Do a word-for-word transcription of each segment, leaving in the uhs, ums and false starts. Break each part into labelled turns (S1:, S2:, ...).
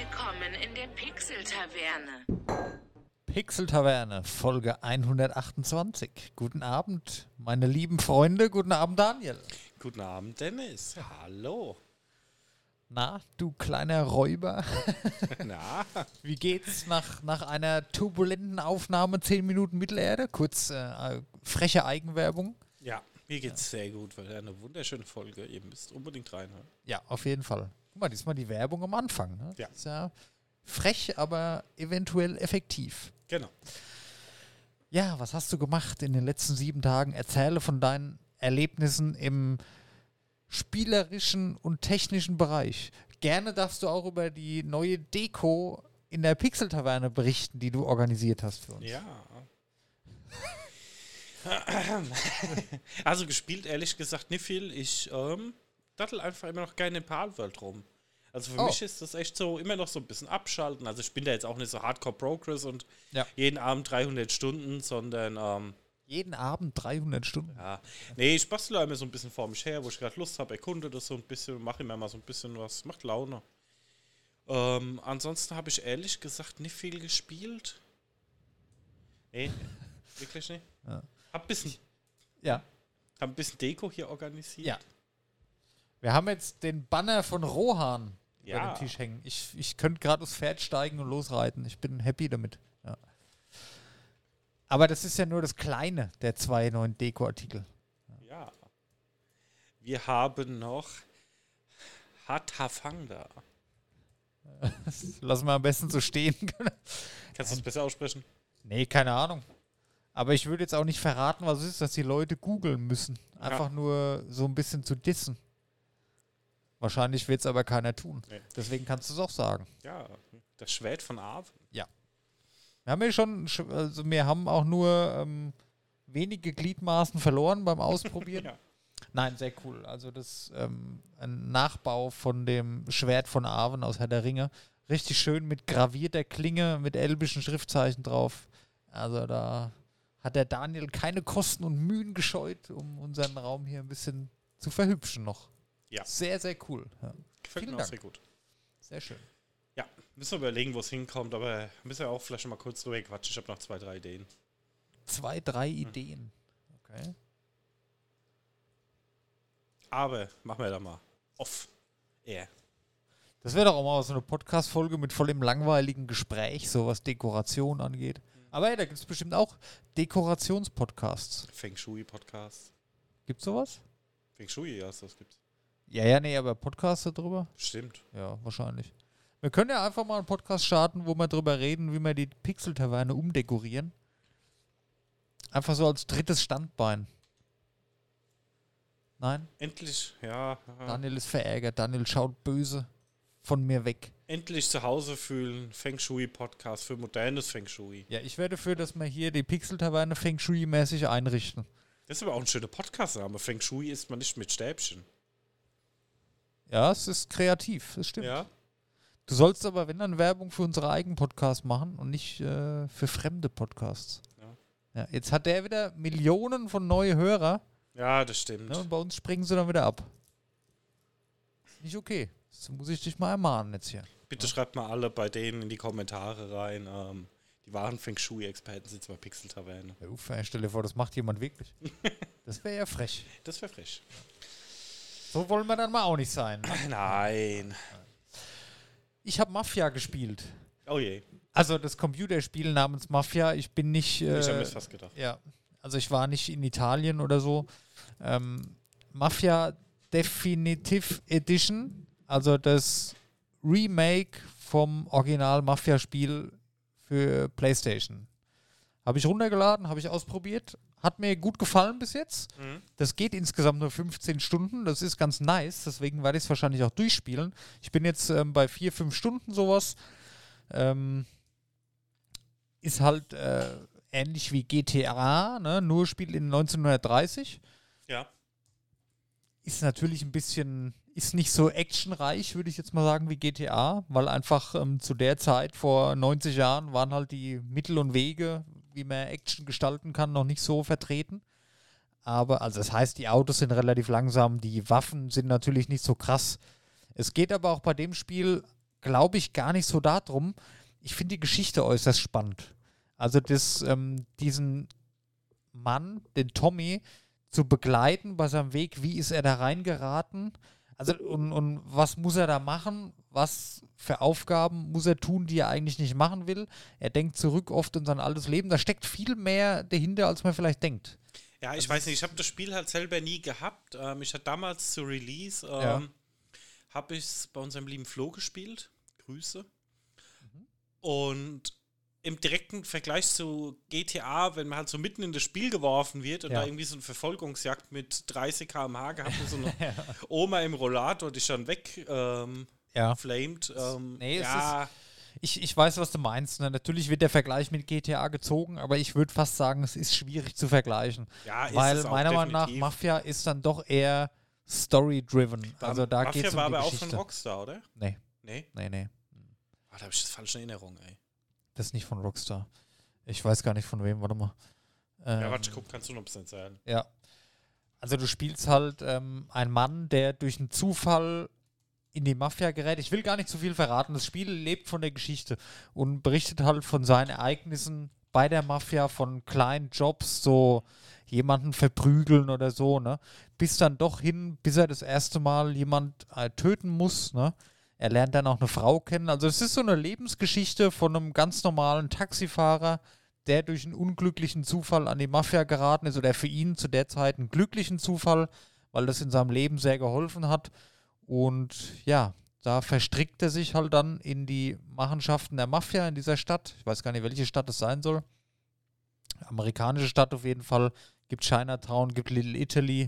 S1: Willkommen in der Pixel-Taverne.
S2: Pixel-Taverne, Folge hundertachtundzwanzig. Guten Abend, meine lieben Freunde. Guten Abend, Daniel.
S3: Guten Abend, Dennis. Hallo.
S2: Na, du kleiner Räuber.
S3: Na?
S2: Wie geht's nach, nach einer turbulenten Aufnahme zehn Minuten Mittelerde? Kurz äh, freche Eigenwerbung.
S3: Ja, mir geht's ja. sehr gut, weil eine wunderschöne Folge. Ihr müsst unbedingt reinhören.
S2: Ja, auf jeden Fall. Guck mal, diesmal die Werbung am Anfang. Ne?
S3: Ja.
S2: Ist ja frech, aber eventuell effektiv.
S3: Genau.
S2: Ja, was hast du gemacht in den letzten sieben Tagen? Erzähle von deinen Erlebnissen im spielerischen und technischen Bereich. Gerne darfst du auch über die neue Deko in der Pixel-Taverne berichten, die du organisiert hast für uns.
S3: Ja. Also gespielt, ehrlich gesagt, nicht viel. Ich ähm, dattel einfach immer noch gerne in Palworld rum. Also für
S2: oh.
S3: mich ist das echt so, immer noch so ein bisschen abschalten. Also ich bin da jetzt auch nicht so Hardcore-Progress und
S2: ja.
S3: jeden Abend dreihundert Stunden, sondern ähm,
S2: jeden Abend dreihundert Stunden?
S3: Ja. Nee, ich bastel immer so ein bisschen vor mich her, wo ich gerade Lust habe, erkunde das so ein bisschen, mache immer mal so ein bisschen was, macht Laune. Ähm, ansonsten habe ich ehrlich gesagt nicht viel gespielt. Nee, wirklich nicht.
S2: Ja.
S3: Hab ein bisschen,
S2: ja.
S3: hab ein bisschen Deko hier organisiert.
S2: Ja. Wir haben jetzt den Banner von Rohan
S3: ja.
S2: über den Tisch hängen. Ich, ich könnte gerade aufs Pferd steigen und losreiten. Ich bin happy damit. Ja. Aber das ist ja nur das Kleine der zwei neuen Deko-Artikel.
S3: Ja. Wir haben noch Hatafang da.
S2: Das lassen wir am besten so stehen.
S3: Kannst du das besser aussprechen?
S2: Nee, keine Ahnung. Aber ich würde jetzt auch nicht verraten, was es ist, dass die Leute googeln müssen. Einfach ja. nur so ein bisschen zu dissen. Wahrscheinlich wird es aber keiner tun. Nee. Deswegen kannst du es auch sagen.
S3: Ja, das Schwert von Arwen.
S2: Ja. Wir haben ja schon, also wir haben auch nur ähm, wenige Gliedmaßen verloren beim Ausprobieren. ja. Nein, sehr cool. Also das ist ähm, ein Nachbau von dem Schwert von Arwen aus Herr der Ringe. Richtig schön mit gravierter Klinge, mit elbischen Schriftzeichen drauf. Also da hat der Daniel keine Kosten und Mühen gescheut, um unseren Raum hier ein bisschen zu verhübschen noch.
S3: Ja.
S2: Sehr, sehr cool. Ja.
S3: Gefällt mir auch sehr gut.
S2: Sehr schön.
S3: Ja, müssen wir überlegen, wo es hinkommt, aber müssen wir auch vielleicht mal kurz drüber quatschen. Ich habe noch zwei, drei Ideen.
S2: Zwei, drei hm. Ideen. Okay.
S3: Aber machen wir da mal off air.
S2: Das wäre doch auch mal so eine Podcast-Folge mit voll im langweiligen Gespräch, so was Dekoration angeht. Aber hey, da gibt es bestimmt auch Dekorationspodcasts.
S3: Feng Shui-Podcast.
S2: Gibt's sowas?
S3: Feng Shui, ja, das gibt's.
S2: Ja, ja, nee, aber Podcasts darüber?
S3: Stimmt.
S2: Ja, wahrscheinlich. Wir können ja einfach mal einen Podcast starten, wo wir drüber reden, wie wir die Pixel-Taverne umdekorieren. Einfach so als drittes Standbein. Nein?
S3: Endlich, ja.
S2: Daniel ist verärgert. Daniel schaut böse von mir weg.
S3: Endlich zu Hause fühlen. Feng Shui-Podcast für modernes Feng Shui.
S2: Ja, ich werde dafür, dass wir hier die Pixel-Taverne Feng Shui-mäßig einrichten.
S3: Das ist aber auch ein schöner Podcast-Name. Feng Shui isst man nicht mit Stäbchen.
S2: Ja, es ist kreativ, das stimmt.
S3: Ja.
S2: Du sollst aber, wenn dann, Werbung für unsere eigenen Podcasts machen und nicht äh, für fremde Podcasts. Ja. Ja, jetzt hat der wieder Millionen von neue Hörer.
S3: Ja, das stimmt.
S2: Ne, und bei uns springen sie dann wieder ab. Nicht okay. Das muss ich dich mal ermahnen jetzt hier.
S3: Bitte ja. schreibt mal alle bei denen in die Kommentare rein. Ähm, die wahren Feng Shui-Experten sind bei Pixel-Taverne.
S2: Ja, uff, stell dir vor, das macht jemand wirklich. Das wäre ja frech.
S3: Das wäre frech.
S2: So wollen wir dann mal auch nicht sein.
S3: Nein.
S2: Ich habe Mafia gespielt.
S3: Oh je.
S2: Also das Computerspiel namens Mafia. Ich bin nicht... Äh,
S3: ich habe mir fast gedacht.
S2: Ja, also ich war nicht in Italien oder so. Ähm, Mafia Definitive Edition. Also das Remake vom Original Mafia-Spiel für PlayStation. Habe ich runtergeladen, habe ich ausprobiert. Hat mir gut gefallen bis jetzt. Mhm. Das geht insgesamt nur fünfzehn Stunden. Das ist ganz nice. Deswegen werde ich es wahrscheinlich auch durchspielen. Ich bin jetzt ähm, bei vier, fünf Stunden sowas. Ähm, ist halt äh, ähnlich wie G T A, ne? Nur spielt in neunzehnhundertdreißig.
S3: Ja.
S2: Ist natürlich ein bisschen, ist nicht so actionreich, würde ich jetzt mal sagen, wie G T A, weil einfach ähm, zu der Zeit, vor neunzig Jahren, waren halt die Mittel und Wege, wie man Action gestalten kann, noch nicht so vertreten. Aber, also das heißt, die Autos sind relativ langsam, die Waffen sind natürlich nicht so krass. Es geht aber auch bei dem Spiel glaube ich, gar nicht so darum. Ich finde die Geschichte äußerst spannend. Also das, ähm, diesen Mann, den Tommy, zu begleiten bei seinem Weg, wie ist er da reingeraten? Also und, und was muss er da machen? Was für Aufgaben muss er tun, die er eigentlich nicht machen will? Er denkt zurück oft in sein altes Leben. Da steckt viel mehr dahinter, als man vielleicht denkt.
S3: Ja, ich
S2: also
S3: weiß nicht, ich habe das Spiel halt selber nie gehabt. Ähm, ich hatte damals zu Release, ähm,
S2: Ja.
S3: habe ich es bei unserem lieben Flo gespielt. Grüße. Mhm. Und im direkten Vergleich zu G T A, wenn man halt so mitten in das Spiel geworfen wird und
S2: Ja.
S3: da irgendwie so eine Verfolgungsjagd mit dreißig Kilometer pro Stunde gehabt und so eine
S2: Ja.
S3: Oma im Rollator, die schon weg ähm,
S2: Ja.
S3: flamed. Ähm,
S2: Nee, es
S3: ja,
S2: Ich, ich weiß, was du meinst. Ne? Natürlich wird der Vergleich mit G T A gezogen, aber ich würde fast sagen, es ist schwierig zu vergleichen.
S3: ja, ist
S2: Weil
S3: es auch
S2: meiner Meinung nach
S3: definitiv.
S2: Mafia ist dann doch eher story-driven. Also da
S3: Mafia
S2: geht es um
S3: war
S2: die
S3: aber auch
S2: Geschichte.
S3: von Rockstar, oder?
S2: Nee,
S3: Nee?
S2: nee, nee.
S3: Ah, da habe ich das falsche Erinnerung, ey.
S2: Das ist nicht von Rockstar. Ich weiß gar nicht von wem, warte mal. Ähm,
S3: Ja, warte, guck, kannst du noch ein bisschen sagen.
S2: Ja. Also du spielst halt ähm, einen Mann, der durch einen Zufall in die Mafia gerät. Ich will gar nicht zu viel verraten. Das Spiel lebt von der Geschichte und berichtet halt von seinen Ereignissen bei der Mafia, von kleinen Jobs, so jemanden verprügeln oder so, ne? Bis dann doch hin, bis er das erste Mal jemand äh, töten muss, ne? Er lernt dann auch eine Frau kennen. Also es ist so eine Lebensgeschichte von einem ganz normalen Taxifahrer, der durch einen unglücklichen Zufall an die Mafia geraten ist oder für ihn zu der Zeit einen glücklichen Zufall, weil das in seinem Leben sehr geholfen hat. Und ja, da verstrickt er sich halt dann in die Machenschaften der Mafia in dieser Stadt. Ich weiß gar nicht, welche Stadt es sein soll. Amerikanische Stadt auf jeden Fall. Gibt Chinatown, gibt Little Italy.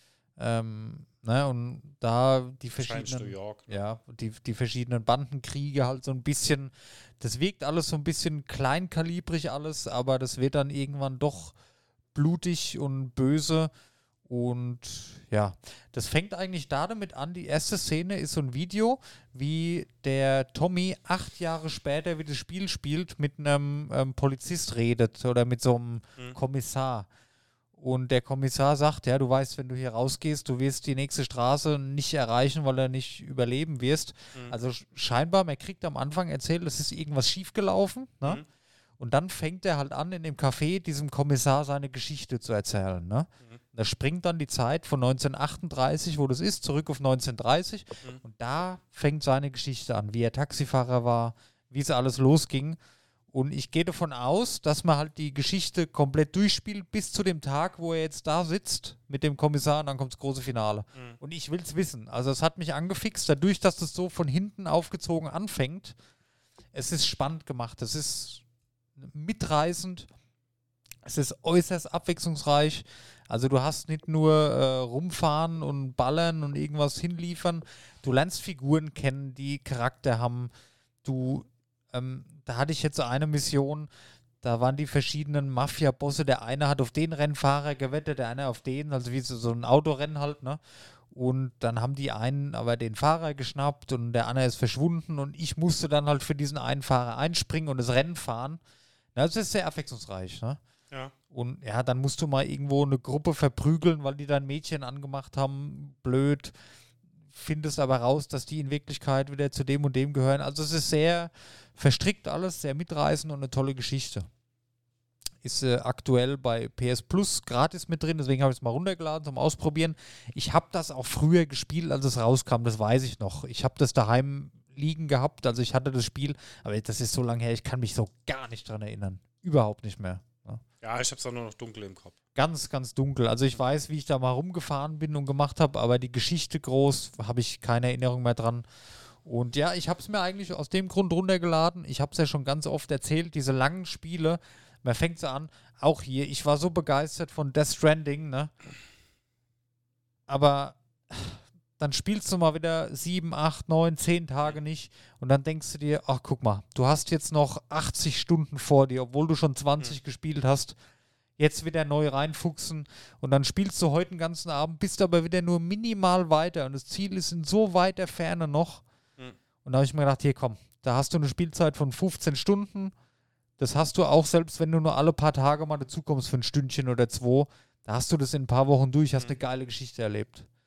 S2: Ähm, ne, und da die
S3: Wahrscheinlich New
S2: verschiedenen,
S3: York. Ne?
S2: ja, die, die verschiedenen Bandenkriege halt so ein bisschen, das wirkt alles so ein bisschen kleinkalibrig alles, aber das wird dann irgendwann doch blutig und böse. Und ja, das fängt eigentlich da damit an, die erste Szene ist so ein Video, wie der Tommy acht Jahre später, wie das Spiel spielt, mit einem ähm, Polizist redet oder mit so einem
S3: Mhm.
S2: Kommissar. Und der Kommissar sagt, ja, du weißt, wenn du hier rausgehst, du wirst die nächste Straße nicht erreichen, weil du nicht überleben wirst.
S3: Mhm.
S2: Also sch- scheinbar, man kriegt am Anfang erzählt, es ist irgendwas schiefgelaufen, ne?
S3: Mhm.
S2: Und dann fängt er halt an, in dem Café diesem Kommissar seine Geschichte zu erzählen, ne?
S3: Mhm.
S2: Da springt dann die Zeit von neunzehnhundertachtunddreißig, wo das ist, zurück auf neunzehnhundertdreißig.
S3: Mhm.
S2: Und da fängt seine Geschichte an, wie er Taxifahrer war, wie es alles losging. Und ich gehe davon aus, dass man halt die Geschichte komplett durchspielt, bis zu dem Tag, wo er jetzt da sitzt mit dem Kommissar und dann kommt das große Finale.
S3: Mhm.
S2: Und ich will es wissen. Also es hat mich angefixt, dadurch, dass das so von hinten aufgezogen anfängt. Es ist spannend gemacht, es ist mitreißend, es ist äußerst abwechslungsreich. Also du hast nicht nur äh, rumfahren und ballern und irgendwas hinliefern. Du lernst Figuren kennen, die Charakter haben. Du, ähm, da hatte ich jetzt so eine Mission, da waren die verschiedenen Mafia-Bosse. Der eine hat auf den Rennfahrer gewettet, der eine auf den, also wie so, so ein Autorennen halt, ne? Und dann haben die einen aber den Fahrer geschnappt und der andere ist verschwunden und ich musste dann halt für diesen einen Fahrer einspringen und das Rennen fahren. Na, das ist sehr abwechslungsreich, ne?
S3: Ja.
S2: Und ja, dann musst du mal irgendwo eine Gruppe verprügeln, weil die dein Mädchen angemacht haben. Blöd. Findest aber raus, dass die in Wirklichkeit wieder zu dem und dem gehören. Also es ist sehr verstrickt alles, sehr mitreißend und eine tolle Geschichte. Ist äh, aktuell bei P S Plus gratis mit drin, deswegen habe ich es mal runtergeladen zum Ausprobieren. Ich habe das auch früher gespielt, als es rauskam, das weiß ich noch. Ich habe das daheim liegen gehabt, also ich hatte das Spiel, aber das ist so lange her, ich kann mich so gar nicht dran erinnern. Überhaupt nicht mehr. Ja.
S3: Ja, ich hab's auch nur noch dunkel im Kopf.
S2: Ganz, ganz dunkel. Also ich weiß, wie ich da mal rumgefahren bin und gemacht habe, aber die Geschichte groß, habe ich keine Erinnerung mehr dran. Und ja, ich habe es mir eigentlich aus dem Grund runtergeladen. Ich habe es ja schon ganz oft erzählt, diese langen Spiele, man fängt so an, auch hier, ich war so begeistert von Death Stranding, ne? Aber dann spielst du mal wieder sieben, acht, neun, zehn Tage nicht und dann denkst du dir, ach guck mal, du hast jetzt noch achtzig Stunden vor dir, obwohl du schon zwanzig mhm. gespielt hast. Jetzt wieder neu reinfuchsen und dann spielst du heute den ganzen Abend, bist aber wieder nur minimal weiter und das Ziel ist in so weiter Ferne noch. Mhm. Und da habe ich mir gedacht, hier komm, da hast du eine Spielzeit von fünfzehn Stunden. Das hast du auch, selbst wenn du nur alle paar Tage mal dazukommst für ein Stündchen oder zwei, da hast du das in ein paar Wochen durch, hast mhm. eine geile Geschichte erlebt.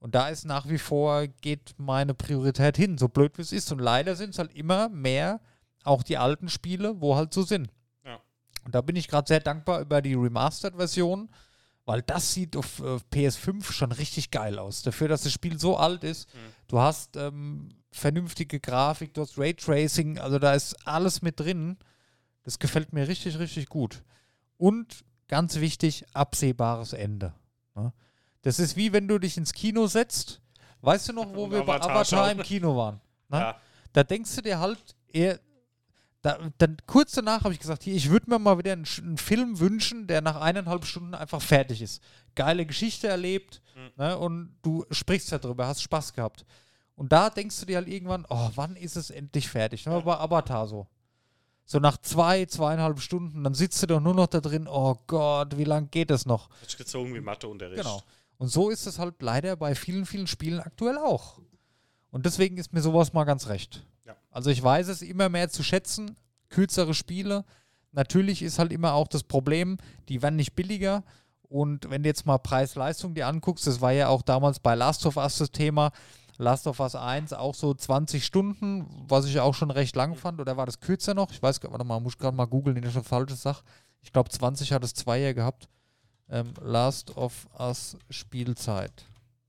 S2: Und da ist nach wie vor, geht meine Priorität hin, so blöd wie es ist. Und leider sind es halt immer mehr auch die alten Spiele, wo halt so sind.
S3: Ja.
S2: Und da bin ich gerade sehr dankbar über die Remastered-Version, weil das sieht auf äh, P S fünf schon richtig geil aus. Dafür, dass das Spiel so alt ist,
S3: Mhm.
S2: du hast ähm, vernünftige Grafik, du hast Raytracing, also da ist alles mit drin. Das gefällt mir richtig, richtig gut. Und ganz wichtig, absehbares Ende. Ne? Das ist wie wenn du dich ins Kino setzt. Weißt du noch, wo
S3: Und
S2: wir bei
S3: Avatar
S2: Avatar
S3: schauen.
S2: im Kino waren? Ne?
S3: Ja.
S2: Da denkst du dir halt eher, da, dann kurz danach habe ich gesagt, hier, ich würde mir mal wieder einen, Sch- einen Film wünschen, der nach eineinhalb Stunden einfach fertig ist. Geile Geschichte erlebt,
S3: Mhm.
S2: ne? Und du sprichst darüber, hast Spaß gehabt. Und da denkst du dir halt irgendwann, oh, wann ist es endlich fertig? Ne?
S3: Ja.
S2: Bei Avatar so. So nach zwei, zweieinhalb Stunden, dann sitzt du doch nur noch da drin, oh Gott, wie lange geht das noch?
S3: Hat sich gezogen wie Matheunterricht.
S2: Genau. Und so ist es halt leider bei vielen, vielen Spielen aktuell auch. Und deswegen ist mir sowas mal ganz recht.
S3: Ja.
S2: Also ich weiß es immer mehr zu schätzen, kürzere Spiele. Natürlich ist halt immer auch das Problem, die werden nicht billiger. Und wenn du jetzt mal Preis-Leistung dir anguckst, das war ja auch damals bei Last of Us das Thema, Last of Us eins auch so zwanzig Stunden, was ich auch schon recht lang fand. Oder war das kürzer noch? Ich weiß gar warte mal, muss ich gerade mal googeln, nicht schon falsches sag. Ich glaube zwanzig hat es zwei Jahre gehabt. Ähm, Last of Us Spielzeit.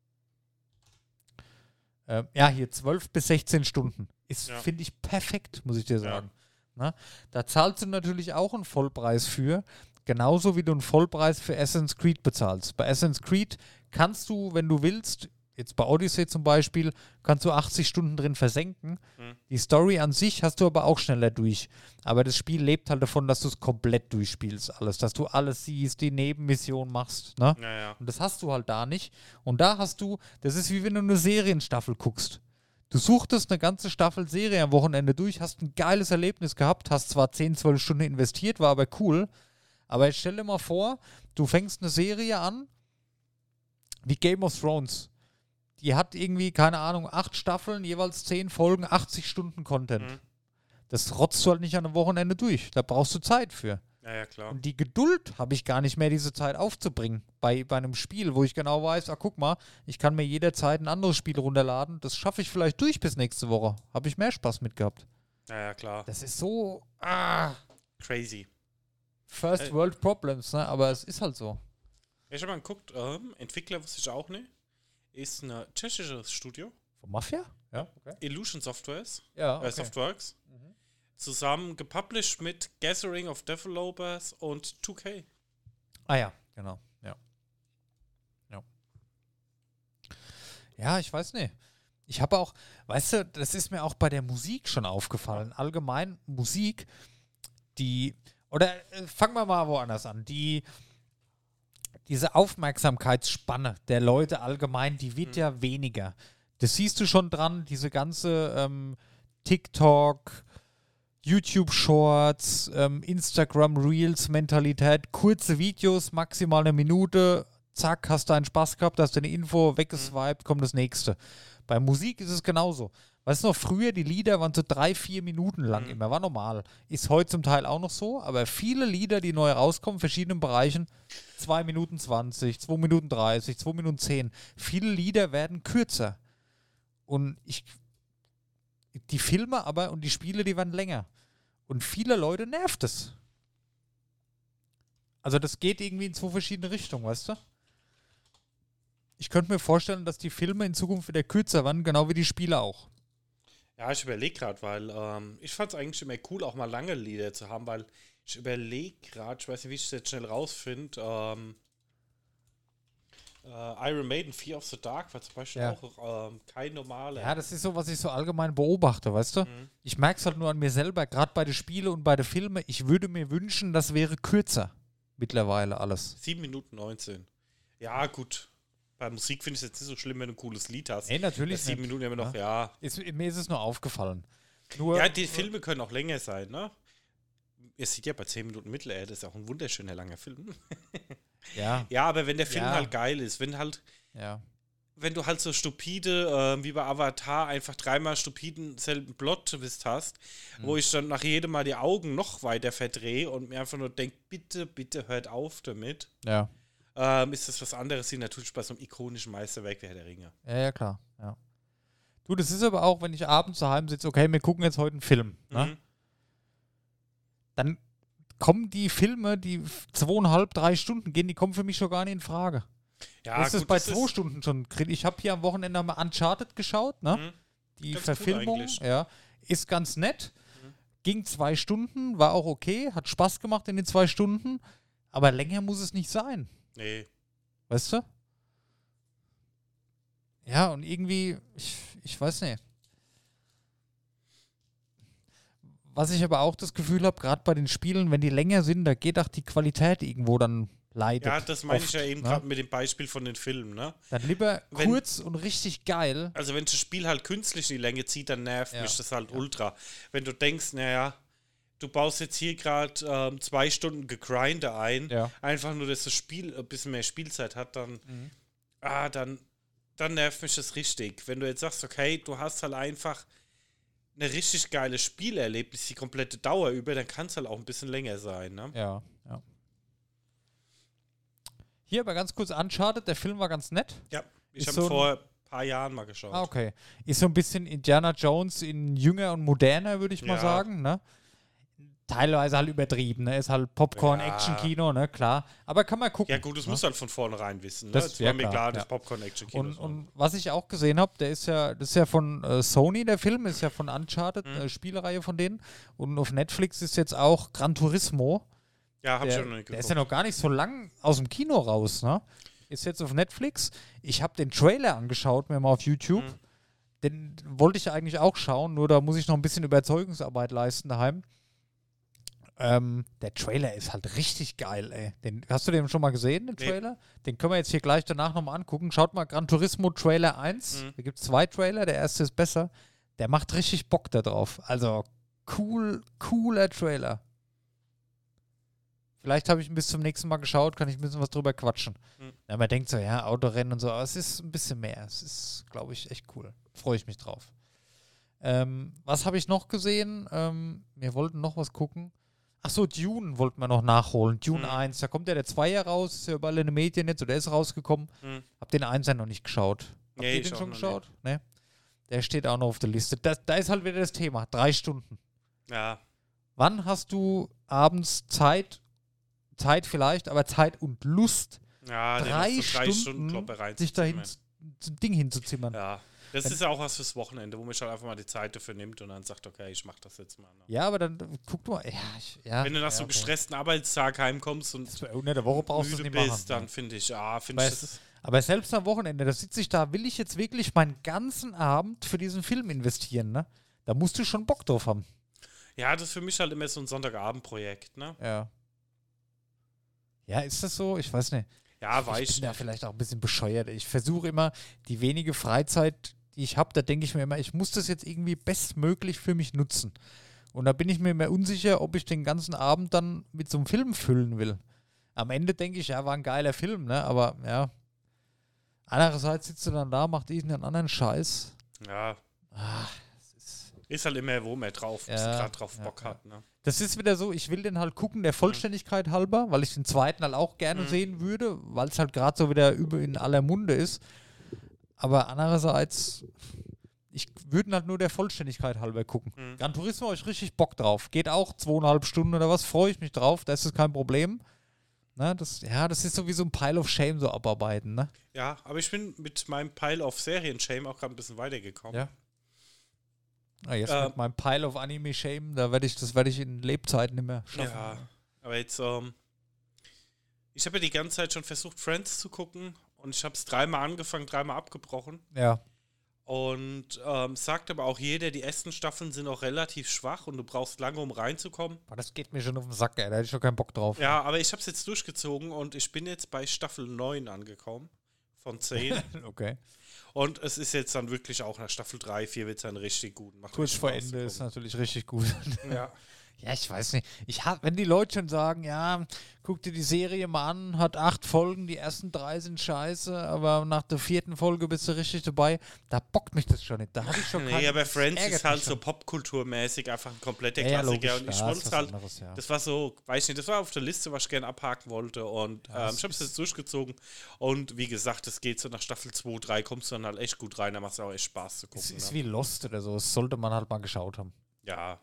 S2: Ähm, ja, hier zwölf bis sechzehn Stunden. Ist,
S3: Ja.
S2: finde ich, perfekt, muss ich dir
S3: Ja.
S2: sagen. Na, da zahlst du natürlich auch einen Vollpreis für, genauso wie du einen Vollpreis für Assassin's Creed bezahlst. Bei Assassin's Creed kannst du, wenn du willst, jetzt bei Odyssey zum Beispiel, kannst du achtzig Stunden drin versenken.
S3: Mhm.
S2: Die Story an sich hast du aber auch schneller durch. Aber das Spiel lebt halt davon, dass du es komplett durchspielst, alles, dass du alles siehst, die Nebenmission machst, ne?
S3: Naja.
S2: Und das hast du halt da nicht. Und da hast du, das ist wie wenn du eine Serienstaffel guckst. Du suchtest eine ganze Staffel Serie am Wochenende durch, hast ein geiles Erlebnis gehabt, hast zwar zehn, zwölf Stunden investiert, war aber cool. Aber jetzt stell dir mal vor, du fängst eine Serie an, wie Game of Thrones. Die hat irgendwie, keine Ahnung, acht Staffeln, jeweils zehn Folgen, achtzig Stunden Content.
S3: Mhm.
S2: Das rotzt du halt nicht an einem Wochenende durch. Da brauchst du Zeit für.
S3: Ja, ja, klar.
S2: Und die Geduld habe ich gar nicht mehr, diese Zeit aufzubringen. Bei, bei einem Spiel, wo ich genau weiß, ah, guck mal, ich kann mir jederzeit ein anderes Spiel runterladen. Das schaffe ich vielleicht durch bis nächste Woche. Habe ich mehr Spaß mit gehabt.
S3: Ja, ja, klar.
S2: Das ist so, ah,
S3: Crazy.
S2: First
S3: Äh.
S2: World Problems, ne? Aber es ist halt so.
S3: Ich habe mal geguckt, ähm, Entwickler wusste ich auch nicht. Ist ein tschechisches Studio.
S2: Von Mafia? Ja, okay.
S3: Illusion Softwares.
S2: Ja,
S3: Äh,
S2: okay.
S3: Softworks. Zusammen gepublished mit Gathering of Developers und zwei K.
S2: Ah ja, genau. Ja. Ja. Ja, ich weiß nicht. Ich habe auch, weißt du, das ist mir auch bei der Musik schon aufgefallen. Allgemein Musik, die, oder äh, fangen wir mal woanders an. Die, diese Aufmerksamkeitsspanne der Leute allgemein, die wird
S3: Mhm.
S2: ja weniger. Das siehst du schon dran, diese ganze ähm, TikTok, YouTube-Shorts, ähm, Instagram-Reels-Mentalität, kurze Videos, maximal eine Minute, zack, hast du einen Spaß gehabt, hast du eine Info, weggeswiped, kommt das nächste. Bei Musik ist es genauso. Weißt du noch, früher die Lieder waren so drei, vier Minuten lang
S3: Mhm.
S2: immer, war normal. Ist heute zum Teil auch noch so, aber viele Lieder, die neu rauskommen, in verschiedenen Bereichen, zwei Minuten zwanzig, zwei Minuten dreißig, zwei Minuten zehn. Viele Lieder werden kürzer. Und ich, die Filme aber und die Spiele, die werden länger. Und viele Leute nervt es. Also das geht irgendwie in zwei verschiedene Richtungen, weißt du? Ich könnte mir vorstellen, dass die Filme in Zukunft wieder kürzer werden, genau wie die Spiele auch.
S3: Ja, ich überlege gerade, weil ähm, ich fand es eigentlich immer cool, auch mal lange Lieder zu haben, weil ich überlege gerade, ich weiß nicht, wie ich das jetzt schnell rausfinde, ähm, äh, Iron Maiden, Fear of the Dark war zum Beispiel
S2: Ja.
S3: auch ähm, kein normaler.
S2: Ja, das ist so, was ich so allgemein beobachte, weißt du?
S3: Mhm.
S2: Ich merke es halt nur an mir selber, gerade bei den Spielen und bei den Filmen. Ich würde mir wünschen, das wäre kürzer mittlerweile alles.
S3: sieben Minuten neunzehn. Ja, gut. Bei Musik finde ich es jetzt nicht so schlimm, wenn du ein cooles Lied hast.
S2: Nee, natürlich
S3: Das sieben
S2: nicht.
S3: Minuten immer noch, ja.
S2: Ist, mir ist es nur aufgefallen. Nur,
S3: Ja, die Filme können auch länger sein, ne? Ihr seht ja bei zehn Minuten Mittelerde, das ist auch ein wunderschöner langer Film.
S2: ja,
S3: Ja, aber wenn der Film
S2: Ja.
S3: halt geil ist, wenn halt,
S2: ja.
S3: wenn du halt so stupide, äh, wie bei Avatar, einfach dreimal stupiden selben Plot-Twist hast,
S2: Mhm.
S3: wo ich dann nach jedem Mal die Augen noch weiter verdrehe und mir einfach nur denke, bitte, bitte hört auf damit.
S2: Ja.
S3: ähm, ist das was anderes, wie natürlich bei so einem ikonischen Meisterwerk wie Herr der Ringe.
S2: Ja, ja, klar. Ja. Du, das ist aber auch, wenn ich abends daheim sitze, okay, wir gucken jetzt heute einen Film. Ne?
S3: Mhm.
S2: Dann kommen die Filme, die zweieinhalb, drei Stunden gehen, die kommen für mich schon gar nicht in Frage.
S3: Ja,
S2: das ist
S3: gut,
S2: bei
S3: das
S2: zwei
S3: ist,
S2: Stunden schon. kritisch. Ich habe hier am Wochenende mal Uncharted geschaut, ne?
S3: Mhm.
S2: Die
S3: Ganz cool
S2: Verfilmung,
S3: eigentlich.
S2: ja, ist ganz nett.
S3: Mhm.
S2: Ging zwei Stunden, war auch okay, hat Spaß gemacht in den zwei Stunden, aber länger muss es nicht sein.
S3: Nee.
S2: Weißt du? Ja, und irgendwie, ich, ich weiß nicht. Was ich aber auch das Gefühl habe, gerade bei den Spielen, wenn die länger sind, da geht auch die Qualität irgendwo dann leidet.
S3: Ja, das meine
S2: oft,
S3: ich ja eben
S2: ne?
S3: gerade mit dem Beispiel von den Filmen, ne?
S2: Dann lieber
S3: Wenn-
S2: kurz und richtig geil.
S3: Also wenn das Spiel halt künstlich in die Länge zieht, dann nervt
S2: Ja.
S3: mich das halt ultra. Wenn du denkst, naja, du baust jetzt hier gerade ähm, zwei Stunden Gegrinde ein,
S2: Ja.
S3: einfach nur, dass das Spiel ein bisschen mehr Spielzeit hat, dann,
S2: Mhm.
S3: ah, dann, dann nervt mich das richtig. Wenn du jetzt sagst, okay, du hast halt einfach eine richtig geile Spielerlebnis, die komplette Dauer über, dann kann es halt auch ein bisschen länger sein, ne?
S2: Ja, ja. Hier aber ganz kurz Uncharted, der Film war ganz nett.
S3: Ja, ich
S2: Ist
S3: habe
S2: so ein-
S3: vor ein paar Jahren mal geschaut.
S2: Ah, okay. Ist so ein bisschen Indiana Jones in jünger und moderner, würde ich mal
S3: Ja.
S2: sagen, ne? Teilweise halt übertrieben, ne? Ist halt Popcorn-Action-Kino, ne? Klar. Aber kann man gucken.
S3: Ja gut, das
S2: ne?
S3: musst du halt von vornherein wissen. Ne?
S2: Das-
S3: Das
S2: ja,
S3: war mir
S2: klar,
S3: klar, das
S2: ja.
S3: Popcorn-Action-Kino.
S2: Und, und was ich auch gesehen habe, der ist ja, das ist ja von äh, Sony, der Film, ist ja von Uncharted,
S3: Mhm.
S2: eine Spielereihe von denen. Und auf Netflix ist jetzt auch Gran Turismo.
S3: ja, hab ich
S2: Der,
S3: schon noch nicht
S2: der ist
S3: geguckt.
S2: ja noch gar nicht so lang aus dem Kino raus, ne? Ist jetzt auf Netflix. Ich habe den Trailer angeschaut, mir mal auf YouTube.
S3: Mhm.
S2: Den wollte ich eigentlich auch schauen, nur da muss ich noch ein bisschen Überzeugungsarbeit leisten daheim. Ähm, der Trailer ist halt richtig geil, ey. Den, hast du den schon mal gesehen, den
S3: Nee.
S2: Trailer? Den können wir jetzt hier gleich danach nochmal angucken. Schaut mal Gran Turismo Trailer eins.
S3: Mhm.
S2: Da gibt es zwei Trailer, der erste ist besser. Der macht richtig Bock da drauf. Also cool, cooler Trailer. Vielleicht habe ich ihn bis zum nächsten Mal geschaut, kann ich ein bisschen was drüber quatschen.
S3: Mhm.
S2: Ja, man denkt so, ja, Autorennen und so, aber es ist ein bisschen mehr. Es ist, glaube ich, echt cool. Freue ich mich drauf. Ähm, was habe ich noch gesehen? Ähm, wir wollten noch was gucken. Achso, Dune wollten wir noch nachholen. Dune
S3: Mhm.
S2: eins, da kommt ja der Zweier raus, ist ja überall in den Medien jetzt, oder ist rausgekommen.
S3: Mhm.
S2: Hab den Einser noch nicht geschaut. Habt
S3: Nee,
S2: ihr
S3: ich
S2: den
S3: auch
S2: schon
S3: noch
S2: geschaut? Ne? Der steht auch noch auf der Liste. Das, da ist halt wieder das Thema. Drei Stunden.
S3: Ja,
S2: Wann hast du abends Zeit, Zeit vielleicht, aber Zeit und Lust,
S3: ja den
S2: drei,
S3: noch so drei
S2: Stunden,
S3: Stunden Kloppe rein
S2: sich dahin z- zum Ding hinzuzimmern?
S3: Ja, das
S2: Wenn-
S3: ist ja auch was fürs Wochenende, wo man halt einfach mal die Zeit dafür nimmt und dann sagt, okay, ich mach das jetzt mal. Ne?
S2: Ja, aber dann guck du mal. Ja, ich, ja,
S3: Wenn du nach
S2: ja,
S3: so einem
S2: okay.
S3: gestressten Arbeitstag heimkommst und
S2: Das- Unter der Woche brauchst du es
S3: müde
S2: nicht
S3: bist,
S2: machen.
S3: dann finde ich, ja, finde
S2: Aber,
S3: ich
S2: es,
S3: das.
S2: aber selbst am Wochenende, da sitze ich da, will ich jetzt wirklich meinen ganzen Abend für diesen Film investieren, ne? Da musst du schon Bock drauf haben.
S3: Ja, das ist für mich halt immer so ein Sonntagabendprojekt, ne?
S2: Ja. Ja, ist das so? Ich weiß nicht.
S3: Ja,
S2: Ich
S3: weiß
S2: bin da vielleicht auch ein bisschen bescheuert. Ich versuche immer, die wenige Freizeit, die ich habe, da denke ich mir immer, ich muss das jetzt irgendwie bestmöglich für mich nutzen. Und da bin ich mir immer unsicher, ob ich den ganzen Abend dann mit so einem Film füllen will. Am Ende denke ich, ja, war ein geiler Film, ne? Aber ja. Andererseits sitzt du dann da, macht irgendeinen anderen Scheiß.
S3: Ja,
S2: Ah, das ist,
S3: ist halt immer, wo man drauf,
S2: Ja,
S3: gerade drauf
S2: ja,
S3: Bock
S2: ja.
S3: hat, ne?
S2: das ist wieder so, ich will den halt gucken, der Vollständigkeit halber, weil ich den zweiten halt auch gerne
S3: Mhm.
S2: sehen würde, weil es halt gerade so wieder über in aller Munde ist. Aber andererseits, ich würde halt nur der Vollständigkeit halber gucken.
S3: Mhm.
S2: Gran Turismo habe ich richtig Bock drauf. Geht auch zweieinhalb Stunden oder was, freue ich mich drauf, da ist es kein Problem. Ne, das, ja, das ist so wie so ein Pile of Shame so abarbeiten, ne?
S3: Ja, aber ich bin mit meinem Pile of Serien-Shame auch gerade ein bisschen weitergekommen.
S2: Ja. Ah, jetzt
S3: Äh,
S2: mit meinem Pile of Anime Shame, da werde ich, das werde ich in Lebzeiten nicht mehr schaffen.
S3: Ja, aber jetzt, ähm, ich habe ja die ganze Zeit schon versucht, Friends zu gucken und ich habe es dreimal angefangen, dreimal abgebrochen.
S2: Ja.
S3: Und ähm, sagt aber auch jeder, die ersten Staffeln sind auch relativ schwach und du brauchst lange, um reinzukommen.
S2: Boah, das geht mir schon auf den Sack, ey. Da hätte ich schon keinen Bock drauf.
S3: Ja, aber ich habe es jetzt durchgezogen und ich bin jetzt bei Staffel neun angekommen von zehn.
S2: Okay.
S3: Und es ist jetzt dann wirklich auch nach Staffel drei, vier wird es dann richtig gut. Macht
S2: Kurz
S3: richtig
S2: vor
S3: Spaß
S2: Ende
S3: zu
S2: ist
S3: gucken.
S2: natürlich richtig gut.
S3: Ja.
S2: Ja, ich weiß nicht. Ich hab, wenn die Leute schon sagen, ja, guck dir die Serie mal an, hat acht Folgen, die ersten drei sind scheiße, aber nach der vierten Folge bist du richtig dabei, da bockt mich das schon nicht. Da habe ich schon
S3: Nee,
S2: keinen-
S3: aber
S2: das
S3: Friends
S2: ärgert
S3: ist halt
S2: mich
S3: so
S2: schon.
S3: popkulturmäßig einfach ein kompletter
S2: Ja, ja,
S3: Klassiker.
S2: logisch,
S3: und ich
S2: da
S3: wollte
S2: ist
S3: es
S2: was
S3: halt,
S2: anderes, ja.
S3: das war so, weiß ich nicht, das war auf der Liste, was ich gerne abhaken wollte und
S2: Ja,
S3: ähm,
S2: es
S3: ich habe es
S2: ist-
S3: jetzt durchgezogen und wie gesagt, es geht so nach Staffel zwei, drei, kommst du dann halt echt gut rein, da macht es auch echt Spaß zu
S2: Es
S3: gucken.
S2: ist
S3: ne?
S2: wie Lost oder so, das sollte man halt mal geschaut haben.
S3: Ja,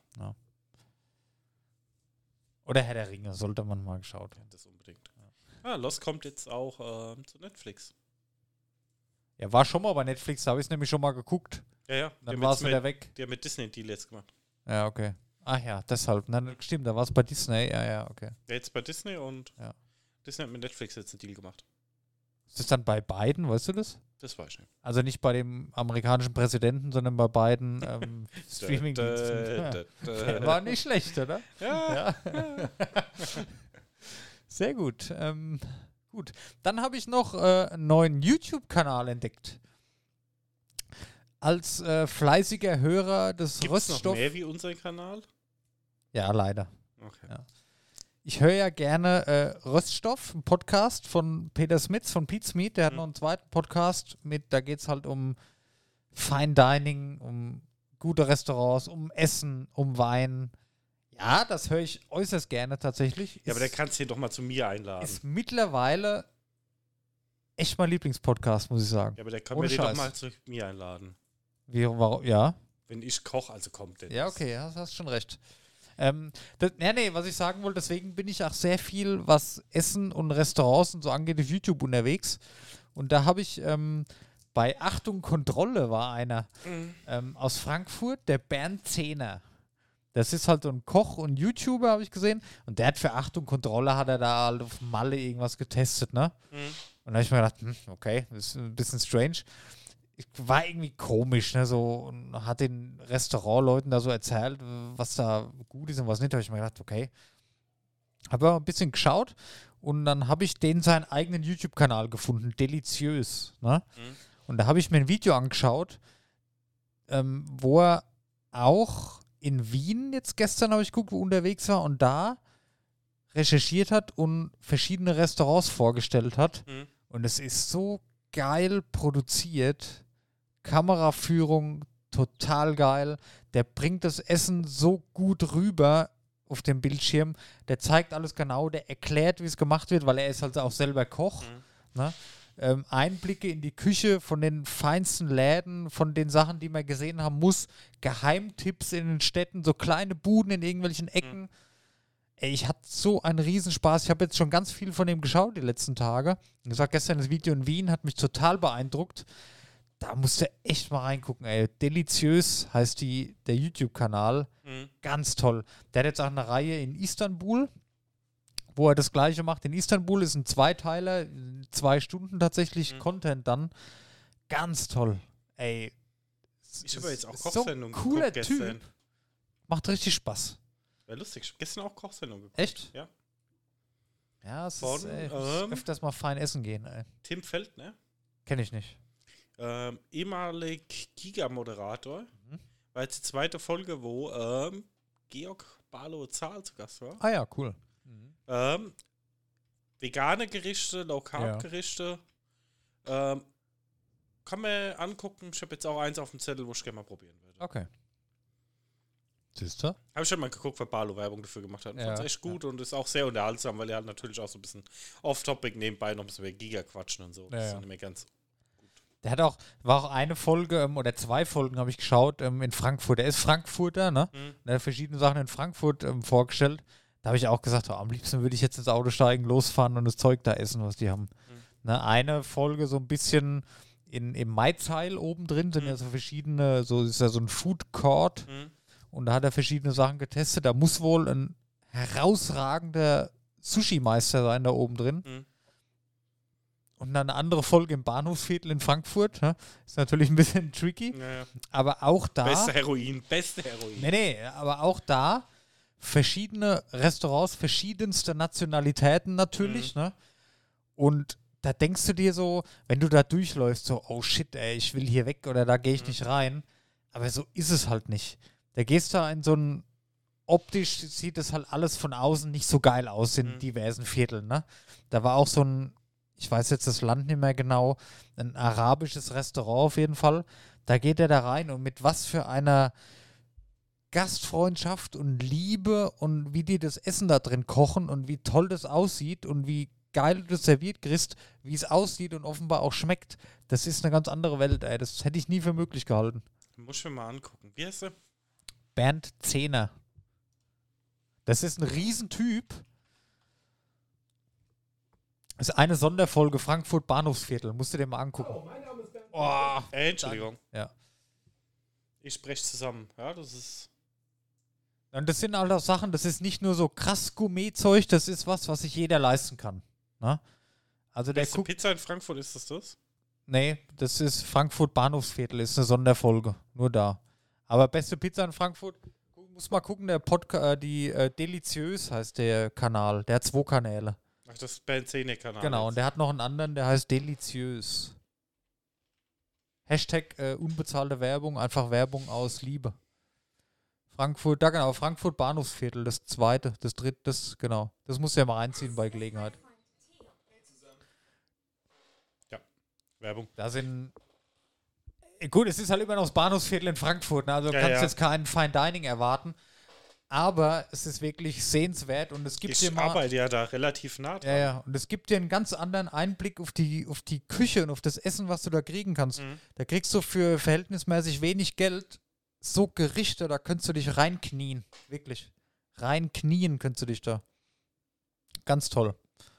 S2: Oder Herr der Ringe, sollte man mal geschaut haben.
S3: das unbedingt. Ja, Lost kommt jetzt auch ähm, zu Netflix.
S2: Ja, war schon mal bei Netflix, da habe ich es nämlich schon mal geguckt.
S3: Ja, ja.
S2: Dann
S3: die
S2: war
S3: haben
S2: es
S3: jetzt
S2: wieder
S3: mit,
S2: weg.
S3: die haben mit Disney einen Deal jetzt gemacht.
S2: Ja, okay. Ach ja, deshalb. Dann, stimmt, da war es bei Disney. Ja, ja, okay.
S3: Ja, jetzt bei Disney und
S2: Ja.
S3: Disney hat mit Netflix jetzt einen Deal gemacht.
S2: Ist das dann bei beiden, weißt du das?
S3: Das weiß ich nicht.
S2: Also nicht bei dem amerikanischen Präsidenten, sondern bei beiden ähm, Streaming-Diensten.
S3: Dö, dö, dö, dö.
S2: War nicht schlecht, oder?
S3: Ja.
S2: Ja. Sehr gut. Ähm, gut. Dann habe ich noch äh, einen neuen YouTube-Kanal entdeckt. Als äh, fleißiger Hörer des
S3: Gibt es noch
S2: Röststoff.
S3: mehr wie unseren Kanal?
S2: Ja, leider.
S3: Okay.
S2: Ja. Ich höre ja gerne äh, Röststoff, einen Podcast von Peter Smits von Pete Smith. Der hat
S3: Mhm.
S2: noch einen zweiten Podcast mit, da geht es halt um Fine Dining, um gute Restaurants, um Essen, um Wein. Ja, das höre ich äußerst gerne tatsächlich.
S3: Ja, aber der
S2: Ist-
S3: kannst du ihn doch mal zu mir einladen.
S2: ist mittlerweile echt mein Lieblingspodcast, muss ich sagen.
S3: Ja, aber der kann
S2: Ohne
S3: mir den doch
S2: Scheiß.
S3: mal zu mir einladen.
S2: Wie, warum, ja,
S3: Wenn ich koche, also kommt der.
S2: ja, okay, ja, hast schon recht. Ähm, das, ja, nee, was ich sagen wollte, deswegen bin ich auch sehr viel, was Essen und Restaurants und so angeht, auf YouTube unterwegs. Und da habe ich ähm, bei Achtung Kontrolle war einer
S3: Mhm.
S2: ähm, aus Frankfurt, der Bernd Zehner. Das ist halt so ein Koch und YouTuber, habe ich gesehen. Und der hat für Achtung Kontrolle, hat er da halt auf Malle irgendwas getestet, ne?
S3: Mhm.
S2: Und da habe ich mir gedacht, hm, okay, das ist ein bisschen strange. Ich war irgendwie komisch, ne? So, und hat den Restaurantleuten da so erzählt, was da gut ist und was nicht. Da habe ich mir gedacht, okay. Habe aber ein bisschen geschaut und dann habe ich den seinen eigenen YouTube-Kanal gefunden, Deliziös, ne?
S3: Mhm.
S2: Und da habe ich mir ein Video angeschaut, ähm, wo er auch in Wien jetzt gestern, habe ich geguckt, wo unterwegs war und da recherchiert hat und verschiedene Restaurants vorgestellt hat.
S3: Mhm.
S2: Und es ist so geil produziert. Kameraführung total geil. Der bringt das Essen so gut rüber auf dem Bildschirm. Der zeigt alles genau, der erklärt, wie es gemacht wird, weil er ist halt auch selber Koch.
S3: Mhm.
S2: Ne? Ähm, Einblicke in die Küche von den feinsten Läden, von den Sachen, die man gesehen haben muss. Geheimtipps in den Städten, so kleine Buden in irgendwelchen Ecken. Ey, ich hatte so einen Riesenspaß. Ich habe jetzt schon ganz viel von dem geschaut die letzten Tage. Wie gesagt, gestern das Video in Wien hat mich total beeindruckt. Da musst du echt mal reingucken, ey. Deliziös heißt die, der YouTube-Kanal.
S3: Mhm.
S2: Ganz toll. Der hat jetzt auch eine Reihe in Istanbul, wo er das Gleiche macht. In Istanbul ist ein Zweiteiler, zwei Stunden tatsächlich
S3: Mhm.
S2: Content dann. Ganz toll. Ey.
S3: Ich habe jetzt auch
S2: so
S3: Kochsendungen
S2: cooler
S3: geguckt gestern.
S2: Typ. Macht richtig Spaß.
S3: War lustig. Ich habe gestern auch Kochsendungen geguckt.
S2: Echt?
S3: Ja.
S2: Ja, es
S3: Von,
S2: ist, ey, ich
S3: ähm,
S2: muss öfters mal fein essen gehen, ey.
S3: Tim Feldner,
S2: Kenn ich nicht.
S3: ähm, ehemalig Giga-Moderator,
S2: Mhm.
S3: war jetzt die zweite Folge, wo ähm, Georg Barlow Zahl zu Gast war.
S2: Ah ja, cool.
S3: Ähm, vegane Gerichte, Low-Carb-Gerichte. Ähm, kann man angucken. Ich habe jetzt auch eins auf dem Zettel, wo ich gerne mal probieren würde.
S2: Okay. Siehst du?
S3: Habe ich schon mal geguckt, weil Barlow Werbung dafür gemacht hat.
S2: Ja,
S3: Fand's echt gut und ist auch sehr unterhaltsam, weil er halt natürlich auch so ein bisschen off-topic nebenbei noch ein bisschen über Giga quatschen und so. Das
S2: Ja,
S3: ist
S2: ja.
S3: dann immer ganz.
S2: Der hat auch, war auch eine Folge ähm, oder zwei Folgen, habe ich geschaut, ähm, in Frankfurt. Er ist Frankfurter, ne?
S3: Mhm.
S2: Er hat verschiedene Sachen in Frankfurt ähm, vorgestellt. Da habe ich auch gesagt, oh, am liebsten würde ich jetzt ins Auto steigen, losfahren und das Zeug da essen, was die haben. Ne, eine Folge so ein bisschen in, im Maizeil oben drin sind
S3: Mhm.
S2: ja so verschiedene, so ist ja so ein Food Court
S3: Mhm.
S2: und da hat er verschiedene Sachen getestet. Da muss wohl ein herausragender Sushi-Meister sein da oben drin.
S3: Mhm.
S2: Und dann eine andere Folge im Bahnhofsviertel in Frankfurt. Ne? Ist natürlich ein bisschen tricky,
S3: Ja, ja.
S2: aber auch da.
S3: Beste Heroin, beste Heroin.
S2: Nee, nee, aber auch da verschiedene Restaurants, verschiedenste Nationalitäten natürlich, ne? Und da denkst du dir so, wenn du da durchläufst, so, oh shit, ey, ich will hier weg oder da gehe ich
S3: Mhm.
S2: nicht rein. Aber so ist es halt nicht. Da gehst du in so ein optisch sieht das halt alles von außen nicht so geil aus in
S3: Mhm.
S2: diversen Vierteln, ne? Da war auch so ein, ich weiß jetzt das Land nicht mehr genau, ein arabisches Restaurant auf jeden Fall. Da geht er da rein und mit was für einer Gastfreundschaft und Liebe und wie die das Essen da drin kochen und wie toll das aussieht und wie geil du das serviert kriegst, wie es aussieht und offenbar auch schmeckt. Das ist eine ganz andere Welt, ey. Das hätte ich nie für möglich gehalten.
S3: Muss ich mir mal angucken. Wie heißt der?
S2: Bernd Zehner. Das ist ein Riesentyp. Das ist eine Sonderfolge Frankfurt Bahnhofsviertel. Musst du dir mal angucken. Oh,
S3: Äh, Entschuldigung.
S2: ja.
S3: Ich spreche zusammen. Ja, das ist.
S2: Und das sind halt auch Sachen, das ist nicht nur so krass Gourmet-Zeug, das ist was, was sich jeder leisten kann. Ne? Also der
S3: Beste
S2: guckt.
S3: Pizza in Frankfurt, ist das das?
S2: Nee, das ist Frankfurt Bahnhofsviertel, ist eine Sonderfolge. Nur da. Aber beste Pizza in Frankfurt, gu- muss mal gucken, der Podcast, die äh, Deliziös heißt der Kanal. Der hat zwei Kanäle.
S3: Ach, das ist Bernd Zehner-Kanal.
S2: Genau, und
S3: jetzt.
S2: der hat noch einen anderen, der heißt Deliziös. Hashtag äh, unbezahlte Werbung, einfach Werbung aus Liebe. Frankfurt, da genau, Frankfurt Bahnhofsviertel, das zweite, das dritte, das, genau. Das musst du ja mal reinziehen bei Gelegenheit.
S3: Werbung.
S2: Da sind. äh, Gut, es ist halt immer noch das Bahnhofsviertel in Frankfurt, ne? Also du
S3: Ja,
S2: kannst
S3: ja.
S2: jetzt kein Fine Dining erwarten. Aber es ist wirklich sehenswert und es gibt dir
S3: Ich
S2: mal.
S3: arbeite ja da relativ nah dran.
S2: Ja, ja. Und es gibt dir einen ganz anderen Einblick auf die, auf die Küche und auf das Essen, was du da kriegen kannst.
S3: Mhm.
S2: Da kriegst du für verhältnismäßig wenig Geld so Gerichte, da könntest du dich reinknien. Wirklich. Reinknien könntest du dich da. Ganz toll.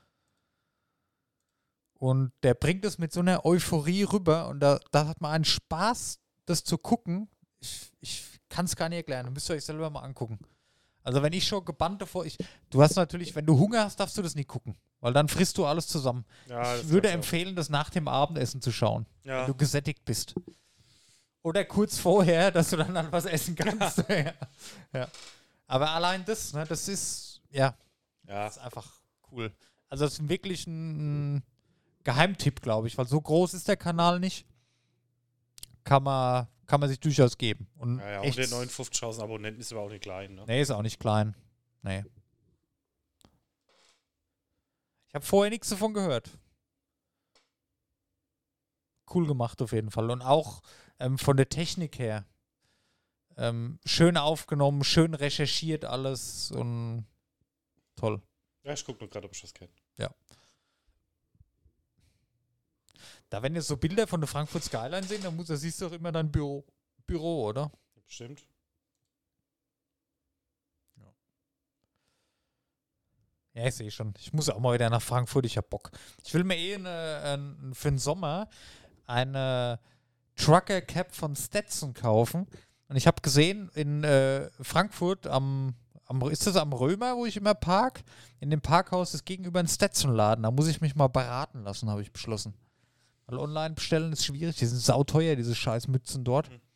S2: Und der bringt es mit so einer Euphorie rüber und da, da hat man einen Spaß, das zu gucken. Ich, ich kann es gar nicht erklären. Müsst ihr euch selber mal angucken. Also wenn ich schon gebannt davor, ich, du hast natürlich, wenn du Hunger hast, darfst du das nicht gucken, weil dann frisst du alles zusammen.
S3: Ja, das
S2: Ich würde
S3: kannst du
S2: empfehlen, das nach dem Abendessen zu schauen,
S3: auch. Ja.
S2: wenn du gesättigt bist. Oder kurz vorher, dass du dann, dann was essen kannst. ja. Ja. Aber allein das, ne, das ist, ja,
S3: ja.
S2: das ist einfach cool. Also das ist wirklich ein, ein Geheimtipp, glaube ich, weil so groß ist der Kanal nicht. Kann man, kann man sich durchaus geben. Und
S3: Ja, ja,
S2: echt,
S3: und der neunundfünfzigtausend Abonnenten ist aber auch nicht klein, ne?
S2: nee, ist auch nicht klein. Nee. Ich habe vorher nichts davon gehört. Cool gemacht auf jeden Fall. Und auch ähm, von der Technik her. Ähm, schön aufgenommen, schön recherchiert alles und toll.
S3: Ja, ich gucke nur gerade, ob ich das kenne.
S2: Da, wenn ihr so Bilder von der Frankfurt Skyline sehen, dann muss, da siehst du auch immer dein Büro, Büro, oder?
S3: Bestimmt.
S2: Ja, ich sehe schon. Ich muss auch mal wieder nach Frankfurt, ich hab Bock. Ich will mir eh eine, ein, für den Sommer eine Trucker Cap von Stetson kaufen. Und ich habe gesehen, in äh, Frankfurt, am, am, ist das am Römer, wo ich immer park? In dem Parkhaus ist gegenüber ein Stetson-Laden. Da muss ich mich mal beraten lassen, habe ich beschlossen. Weil online bestellen ist schwierig. Die sind sauteuer, diese scheiß Mützen dort.
S3: Mhm.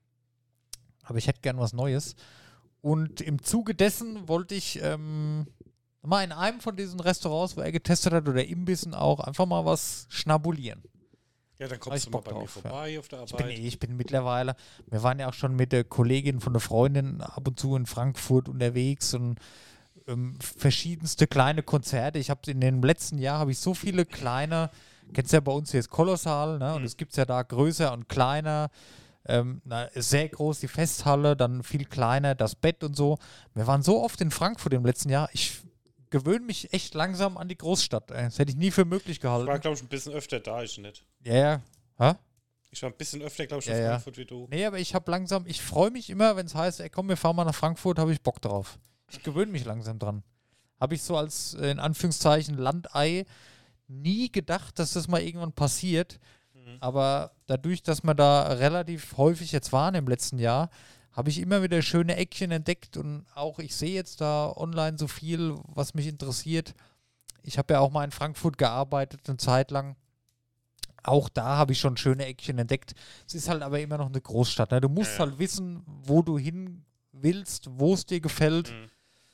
S2: Aber ich hätte gern was Neues. Und im Zuge dessen wollte ich ähm, mal in einem von diesen Restaurants, wo er getestet hat, oder Imbissen auch, einfach mal was schnabulieren.
S3: Ja, dann
S2: Hab
S3: kommst
S2: ich
S3: du mal
S2: Bock
S3: bei mir
S2: drauf,
S3: vorbei auf der
S2: Ich bin,
S3: Arbeit.
S2: eh- ich bin mittlerweile, wir waren ja auch schon mit der Kollegin von der Freundin ab und zu in Frankfurt unterwegs und ähm, verschiedenste kleine Konzerte. Ich habe in dem letzten Jahr habe ich so viele kleine, kennst du ja bei uns hier ist Kolossal, ne? Und
S3: Mhm.
S2: es gibt ja da größer und kleiner. Ähm, na, sehr groß die Festhalle, dann viel kleiner das Bett und so. Wir waren so oft in Frankfurt im letzten Jahr. Ich gewöhne mich echt langsam an die Großstadt. Ey. Das hätte ich nie für möglich
S3: Ich war,
S2: gehalten.
S3: glaube ich, ein bisschen öfter da, ich nicht.
S2: Ja, ja. Hä?
S3: Ich war ein bisschen öfter, glaube ich,
S2: Ja,
S3: in
S2: ja.
S3: Frankfurt wie du.
S2: Nee, aber ich habe langsam, ich freue mich immer, wenn es heißt, ey, komm, wir fahren mal nach Frankfurt, habe ich Bock drauf. Ich gewöhne mich langsam dran. Habe ich so als, äh, in Anführungszeichen, Landei nie gedacht, dass das mal irgendwann passiert.
S3: Mhm.
S2: Aber dadurch, dass wir da relativ häufig jetzt waren im letzten Jahr, habe ich immer wieder schöne Eckchen entdeckt und auch ich sehe jetzt da online so viel, was mich interessiert. Ich habe ja auch mal in Frankfurt gearbeitet, eine Zeit lang. Auch da habe ich schon schöne Eckchen entdeckt. Es ist halt aber immer noch eine Großstadt. Ne? Du musst
S3: Ja, ja.
S2: halt wissen, wo du hin willst, wo es dir gefällt.
S3: Mhm.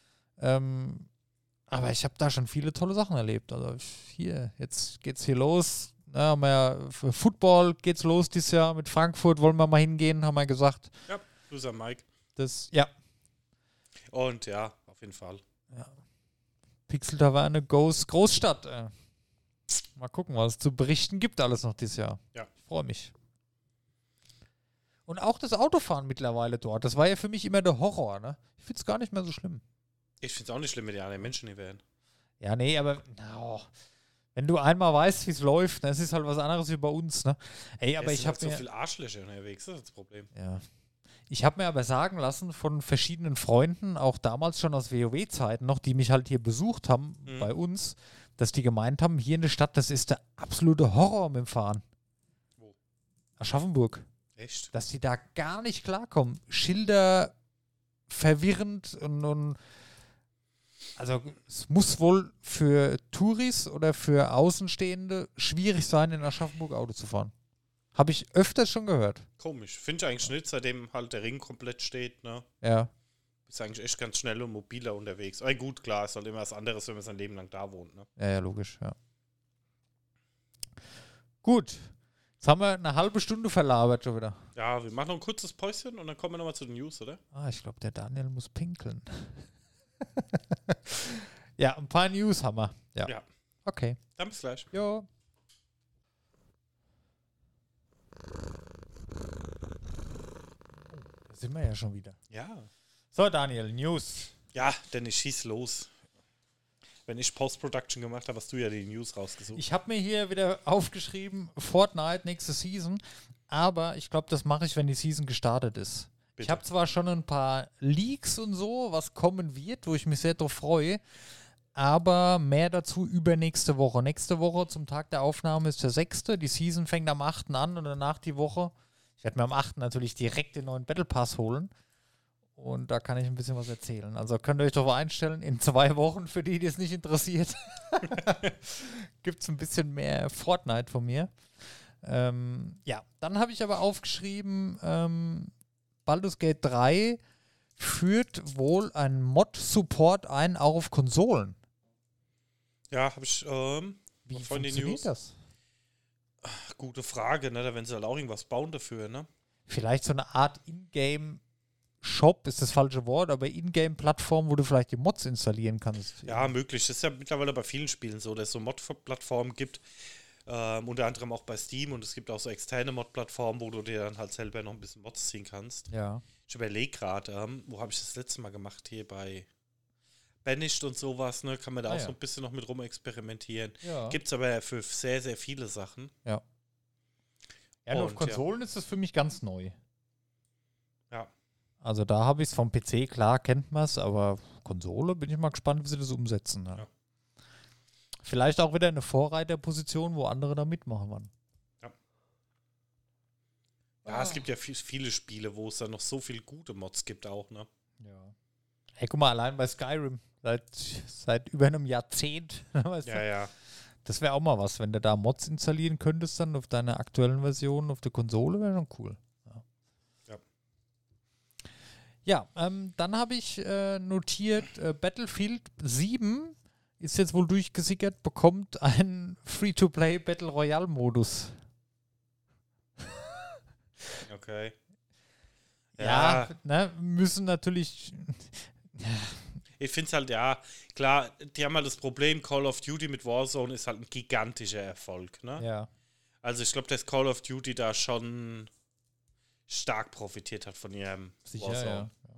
S2: Ähm, aber ich habe da schon viele tolle Sachen erlebt. Also ich, hier, jetzt geht's hier los. Ja, haben wir ja, für Football geht's los dieses Jahr mit Frankfurt. Wollen wir mal hingehen, haben wir gesagt.
S3: Ja, Grüße an Mike.
S2: Das, ja.
S3: Und ja, auf jeden Fall.
S2: Ja. Pixel Taverne Goes Großstadt. Äh. Mal gucken, was es zu berichten gibt alles noch dieses Jahr.
S3: Ja.
S2: Ich freue mich. Und auch das Autofahren mittlerweile dort. Das war ja für mich immer der Horror, ne? Ich finde es gar nicht mehr so schlimm.
S3: Ich finde es auch nicht schlimm, wenn die anderen Menschen hier wären.
S2: Ja, nee, aber oh, wenn du einmal weißt, wie es läuft, dann ist es halt was anderes wie bei uns, ne? Ey, aber
S3: es
S2: ich
S3: sind
S2: habe
S3: halt so
S2: mir
S3: viele Arschlöcher unterwegs, das ist das Problem.
S2: ja. Ich habe mir aber sagen lassen von verschiedenen Freunden, auch damals schon aus WoW-Zeiten noch, die mich halt hier besucht haben
S3: Mhm.
S2: bei uns, dass die gemeint haben, hier in der Stadt, das ist der absolute Horror mit dem Fahren.
S3: Wo?
S2: Aschaffenburg.
S3: Echt?
S2: Dass die da gar nicht klarkommen. Schilder verwirrend und, und also es muss wohl für Touris oder für Außenstehende schwierig sein, in Aschaffenburg Auto zu fahren. Habe ich öfters schon gehört.
S3: Komisch. Finde ich eigentlich nicht, seitdem halt der Ring komplett steht, ne?
S2: Ja.
S3: Ist eigentlich echt ganz schnell und mobiler unterwegs. Aber gut, klar, ist halt immer was anderes, wenn man sein Leben lang da wohnt, ne?
S2: Ja, ja, logisch, ja. Gut. Jetzt haben wir eine halbe Stunde verlabert schon wieder.
S3: Ja, wir machen noch ein kurzes Päuschen und dann kommen wir nochmal zu den News, oder?
S2: Ah, ich glaube, der Daniel muss pinkeln. Ja, ein paar News haben wir. Ja.
S3: Ja.
S2: Okay.
S3: Dann bis gleich.
S2: Jo. Da sind wir ja schon wieder.
S3: Ja.
S2: So, Daniel, News.
S3: Ja, denn ich schieß los. Wenn ich Post-Production gemacht habe, hast du ja die News rausgesucht.
S2: Ich habe mir hier wieder aufgeschrieben, Fortnite nächste Season, aber ich glaube, das mache ich, wenn die Season gestartet ist.
S3: Bitte.
S2: Ich habe zwar schon ein paar Leaks und so, was kommen wird, wo ich mich sehr drauf freue, aber mehr dazu übernächste Woche. Nächste Woche zum Tag der Aufnahme ist der sechste. Die Season fängt am achten an und danach die Woche. Ich werde mir am achten natürlich direkt den neuen Battle Pass holen. Und da kann ich ein bisschen was erzählen. Also könnt ihr euch darauf einstellen, in zwei Wochen, für die, die es nicht interessiert, gibt es ein bisschen mehr Fortnite von mir. Ähm, ja, dann habe ich aber aufgeschrieben, ähm, Baldur's Gate drei führt wohl einen Mod-Support ein, auch auf Konsolen.
S3: Ja, habe ich, ähm,
S2: Wie
S3: von den
S2: funktioniert
S3: News.
S2: das?
S3: Gute Frage, ne? Da werden sie halt auch irgendwas bauen dafür, ne?
S2: Vielleicht so eine Art Ingame-Shop ist das falsche Wort, aber Ingame-Plattform, wo du vielleicht die Mods installieren kannst.
S3: Ja, möglich. Das ist ja mittlerweile bei vielen Spielen so, dass es so Mod-Plattformen gibt. Ähm, unter anderem auch bei Steam und es gibt auch so externe Mod-Plattformen, wo du dir dann halt selber noch ein bisschen Mods ziehen kannst.
S2: Ja.
S3: Ich überlege gerade, ähm, wo habe ich das letzte Mal gemacht? Hier bei Banished und sowas, ne? Kann man da
S2: Ah,
S3: auch
S2: ja.
S3: so ein bisschen noch mit rum experimentieren.
S2: Ja.
S3: Gibt es aber für sehr, sehr viele Sachen.
S2: Ja. Ja, nur auf
S3: Und,
S2: Konsolen ist das für mich ganz neu.
S3: Ja.
S2: Also da habe ich es vom P C, klar kennt man es, aber Konsole bin ich mal gespannt, wie sie das umsetzen. Ja.
S3: Ja.
S2: Vielleicht auch wieder eine Vorreiterposition, wo andere da mitmachen wollen.
S3: Ja, es gibt ja viel, viele Spiele, wo es dann noch so viele gute Mods gibt auch, ne?
S2: Ja. Hey, guck mal, allein bei Skyrim, seit, seit über einem Jahrzehnt, weißt
S3: Ja,
S2: du?
S3: ja.
S2: Das wäre auch mal was, wenn du da Mods installieren könntest, dann auf deiner aktuellen Version auf der Konsole, wäre schon cool. Ja,
S3: Ja.
S2: ja ähm, dann habe ich äh, notiert, äh, Battlefield sieben ist jetzt wohl durchgesickert, bekommt einen Free-to-Play Battle Royale-Modus.
S3: Okay.
S2: Ja, ne, müssen natürlich.
S3: Ich finde es halt, ja, klar, die haben halt das Problem, Call of Duty mit Warzone ist halt ein gigantischer Erfolg, ne?
S2: Ja.
S3: Also ich glaube, dass Call of Duty da schon stark profitiert hat von ihrem
S2: Sicher,
S3: Warzone.
S2: ja.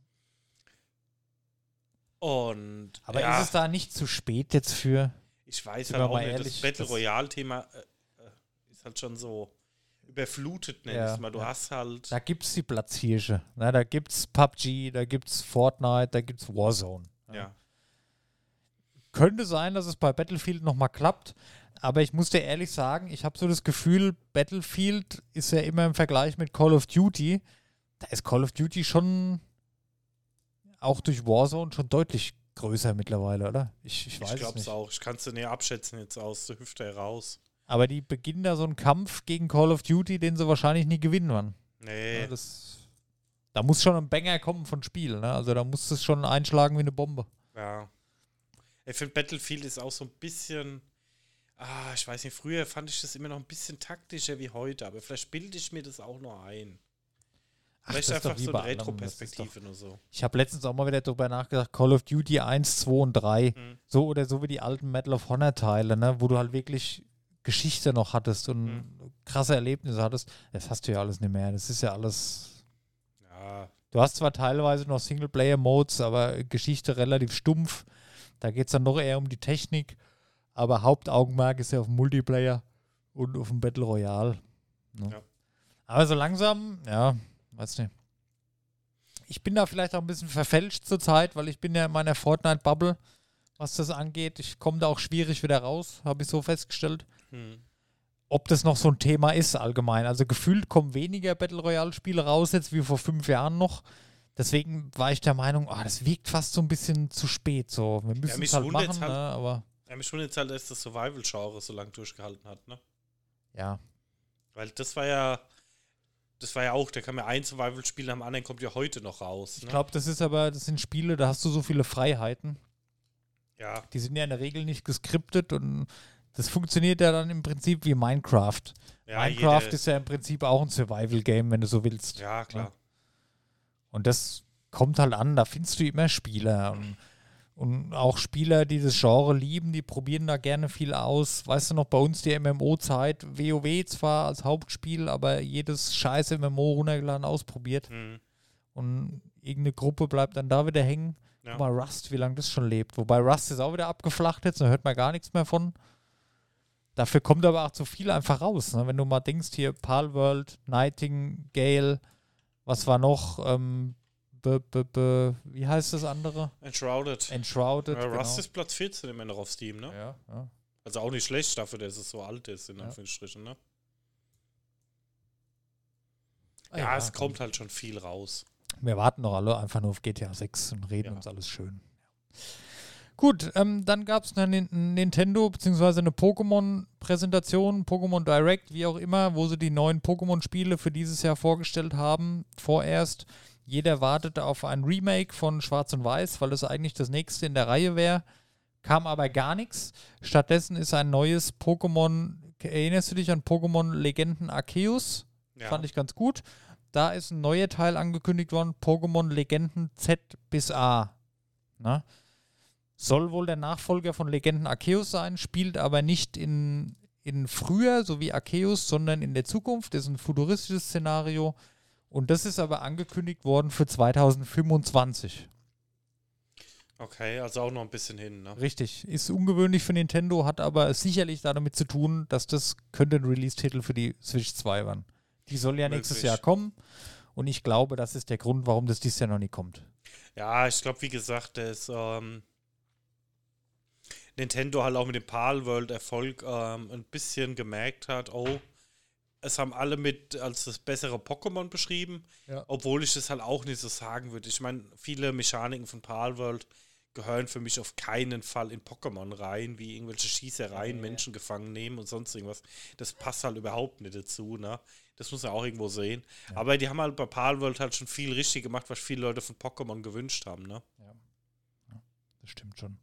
S3: Und
S2: Aber
S3: ja,
S2: ist es da nicht zu spät jetzt für.
S3: ich weiß
S2: sind
S3: halt
S2: wir
S3: auch
S2: mal
S3: nicht,
S2: ehrlich,
S3: das Battle
S2: das-
S3: Royale-Thema äh, äh, ist halt schon so überflutet, nenn
S2: Ja,
S3: ich's mal. Du
S2: ja.
S3: hast halt,
S2: Da gibt es die Platzhirsche. Na, da gibt es P U B G, da gibt es Fortnite, da gibt es Warzone.
S3: ja.
S2: Könnte sein, dass es bei Battlefield nochmal klappt, aber ich muss dir ehrlich sagen, ich habe so das Gefühl, Battlefield ist ja immer im Vergleich mit Call of Duty, da ist Call of Duty schon auch durch Warzone schon deutlich größer mittlerweile, oder? Ich, ich weiß
S3: Ich
S2: es
S3: glaube es
S2: nicht.
S3: auch. Ich kann es dir näher abschätzen jetzt aus der Hüfte heraus.
S2: Aber die beginnen da so einen Kampf gegen Call of Duty, den sie wahrscheinlich nie gewinnen werden.
S3: Nee.
S2: Ja, das, da muss schon ein Banger kommen von Spiel, ne? Also da muss es schon einschlagen wie eine Bombe.
S3: Ja. Ich finde, Battlefield ist auch so ein bisschen, ah, ich weiß nicht, früher fand ich das immer noch ein bisschen taktischer wie heute, aber vielleicht bilde ich mir das auch nur ein.
S2: Ach,
S3: Vielleicht
S2: das ist doch
S3: einfach
S2: wie
S3: so
S2: bei
S3: eine
S2: allem, das ist
S3: Retro-Perspektive nur so.
S2: Ich habe letztens auch mal wieder drüber nachgedacht, Call of Duty eins, zwei und drei,
S3: Mhm.
S2: so oder so wie die alten Medal of Honor Teile, ne, wo du halt wirklich Geschichte noch hattest und
S3: Mhm.
S2: krasse Erlebnisse hattest. Das hast du ja alles nicht mehr. Das ist ja alles.
S3: Ja,
S2: Du hast zwar teilweise noch Singleplayer-Modes, aber Geschichte relativ stumpf. Da geht es dann noch eher um die Technik, aber Hauptaugenmerk ist ja auf dem Multiplayer und auf dem Battle Royale. Ne?
S3: Ja.
S2: Aber so langsam, ja, weiß nicht. Ich bin da vielleicht auch ein bisschen verfälscht zur Zeit, weil ich bin ja in meiner Fortnite-Bubble, was das angeht. Ich komme da auch schwierig wieder raus, habe ich so festgestellt.
S3: hm.
S2: Ob das noch so ein Thema ist allgemein. Also gefühlt kommen weniger Battle Royale-Spiele raus jetzt wie vor fünf Jahren noch. Deswegen war ich der Meinung, oh, das wirkt fast so ein bisschen zu spät. So. Wir müssen
S3: mich
S2: es halt
S3: wundert's
S2: machen,
S3: halt-
S2: ne? Aber
S3: Ja, mich wundert halt, dass das Survival-Genre so lange durchgehalten hat, ne?
S2: ja.
S3: Weil das war ja, das war ja auch, da kam ja ein Survival-Spiel am anderen, kommt ja heute noch raus.
S2: Ich
S3: Ne?
S2: glaube, das ist aber, das sind Spiele, da hast du so viele Freiheiten.
S3: Ja,
S2: Die sind ja in der Regel nicht geskriptet und das funktioniert ja dann im Prinzip wie Minecraft.
S3: ja
S2: Minecraft
S3: jede,
S2: ist ja im Prinzip auch ein Survival-Game, wenn du so willst.
S3: ja, klar.
S2: Und das kommt halt an, da findest du immer Spieler. Und, und auch Spieler, die das Genre lieben, die probieren da gerne viel aus. Weißt du noch, bei uns die M M O-Zeit, WoW zwar als Hauptspiel, aber jedes scheiß M M O runtergeladen, ausprobiert.
S3: Hm.
S2: Und irgendeine Gruppe bleibt dann da wieder hängen.
S3: Ja.
S2: Guck mal, Rust, wie lange das schon lebt. Wobei Rust ist auch wieder abgeflacht jetzt, da hört man gar nichts mehr von. Dafür kommt aber auch zu viel einfach raus. Ne? Wenn du mal denkst, hier Palworld, Nightingale, was war noch? Ähm, be, be, be, wie heißt das andere?
S3: Enshrouded.
S2: Enshrouded.
S3: Ja, Rust
S2: genau.
S3: ist Platz vierzehn immer noch auf Steam, ne?
S2: Ja, ja.
S3: Also auch nicht schlecht dafür, dass es so alt ist, in
S2: Ja.
S3: Anführungsstrichen, ne?
S2: Ah,
S3: Ja, es
S2: komm.
S3: kommt halt schon viel raus.
S2: Wir warten doch alle einfach nur auf G T A sechs und reden
S3: Ja.
S2: uns alles schön. Gut, ähm, dann gab es eine Nin- Nintendo bzw. eine Pokémon-Präsentation, Pokémon Direct, wie auch immer, wo sie die neuen Pokémon-Spiele für dieses Jahr vorgestellt haben. Vorerst, jeder wartete auf ein Remake von Schwarz und Weiß, weil das eigentlich das nächste in der Reihe wäre. Kam aber gar nichts. Stattdessen ist ein neues Pokémon, erinnerst du dich an Pokémon Legenden Arceus?
S3: Ja.
S2: Fand ich ganz gut. Da ist ein neuer Teil angekündigt worden, Pokémon Legenden Z bis A. Na? Soll wohl der Nachfolger von Legenden Arceus sein, spielt aber nicht in, in früher, so wie Arceus, sondern in der Zukunft. Das ist ein futuristisches Szenario. Und das ist aber angekündigt worden für zwanzig fünfundzwanzig.
S3: Okay, also auch noch ein bisschen hin, ne?
S2: Richtig. Ist ungewöhnlich für Nintendo, hat aber sicherlich damit zu tun, dass das könnte ein Release-Titel für die Switch zwei werden. Die soll ja nächstes
S3: Möglich.
S2: Jahr kommen. Und ich glaube, das ist der Grund, warum das dieses Jahr noch nicht kommt.
S3: Ja, ich glaube, wie gesagt, dass ähm, Nintendo halt auch mit dem Palworld-Erfolg ähm, ein bisschen gemerkt hat, oh, es haben alle mit als das bessere Pokémon beschrieben,
S2: Ja.
S3: obwohl ich das halt auch nicht so sagen würde. Ich meine, viele Mechaniken von Palworld gehören für mich auf keinen Fall in Pokémon rein, wie irgendwelche Schießereien,
S2: Ja, ja, ja.
S3: Menschen gefangen nehmen und sonst irgendwas. Das passt halt überhaupt nicht dazu, ne? Das muss man auch irgendwo sehen.
S2: Ja.
S3: Aber die haben halt bei Palworld halt schon viel richtig gemacht, was viele Leute von Pokémon gewünscht haben, ne?
S2: Das stimmt schon.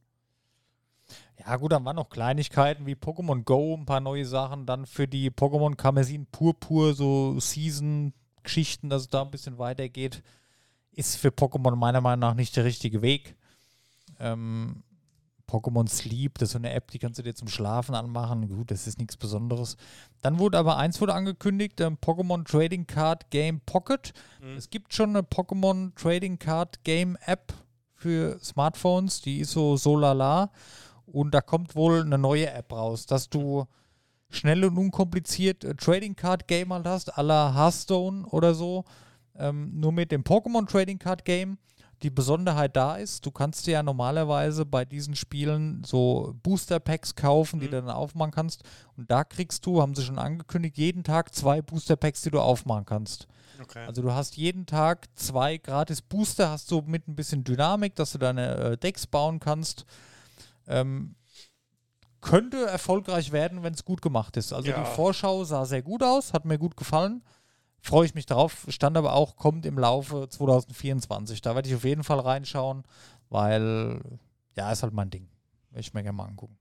S2: Ja, gut, dann waren noch Kleinigkeiten wie Pokémon Go, ein paar neue Sachen. Dann für die Pokémon Karmesin Purpur, so Season-Geschichten, dass es da ein bisschen weitergeht, ist für Pokémon meiner Meinung nach nicht der richtige Weg. Ähm, Pokémon Sleep, das ist so eine App, die kannst du dir zum Schlafen anmachen. Gut, das ist nichts Besonderes. Dann wurde aber eins wurde angekündigt, ähm, Pokémon Trading Card Game Pocket.
S3: Mhm.
S2: Es gibt schon eine Pokémon Trading Card Game App für Smartphones, die ist so so lala. Und da kommt wohl eine neue App raus, dass du schnell und unkompliziert äh, Trading Card Game halt hast, à la Hearthstone oder so. Ähm, nur mit dem Pokémon Trading Card Game. Die Besonderheit da ist, du kannst dir ja normalerweise bei diesen Spielen so Booster Packs kaufen, die
S3: Mhm.
S2: du dann aufmachen kannst. Und da kriegst du, haben sie schon angekündigt, jeden Tag zwei Booster Packs, die du aufmachen kannst.
S3: Okay.
S2: Also du hast jeden Tag zwei gratis Booster, hast so mit ein bisschen Dynamik, dass du deine äh, Decks bauen kannst. Ähm, könnte erfolgreich werden, wenn es gut gemacht ist. Also
S3: Ja.
S2: die Vorschau sah sehr gut aus, hat mir gut gefallen. Freue ich mich drauf. Stand aber auch, kommt im Laufe zwanzig vierundzwanzig. Da werde ich auf jeden Fall reinschauen, weil, ja, ist halt mein Ding. Will ich mir gerne mal angucken.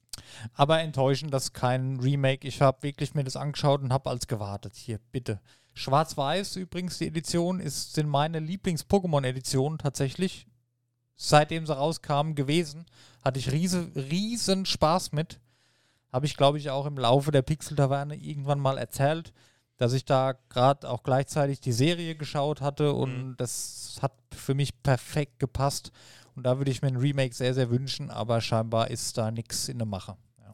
S2: Aber enttäuschend, dass kein Remake. Ich habe wirklich mir das angeschaut und habe als gewartet. Hier, bitte. Schwarz-Weiß übrigens, die Edition, ist, sind meine Lieblings-Pokémon-Editionen tatsächlich. Seitdem sie rauskamen gewesen. Hatte ich riese, riesen Spaß mit. Habe ich, glaube ich, auch im Laufe der Pixel-Taverne irgendwann mal erzählt, dass ich da gerade auch gleichzeitig die Serie geschaut hatte und mhm. das hat für mich perfekt gepasst. Und da würde ich mir ein Remake sehr, sehr wünschen, aber scheinbar ist da nichts in der Mache. Ja.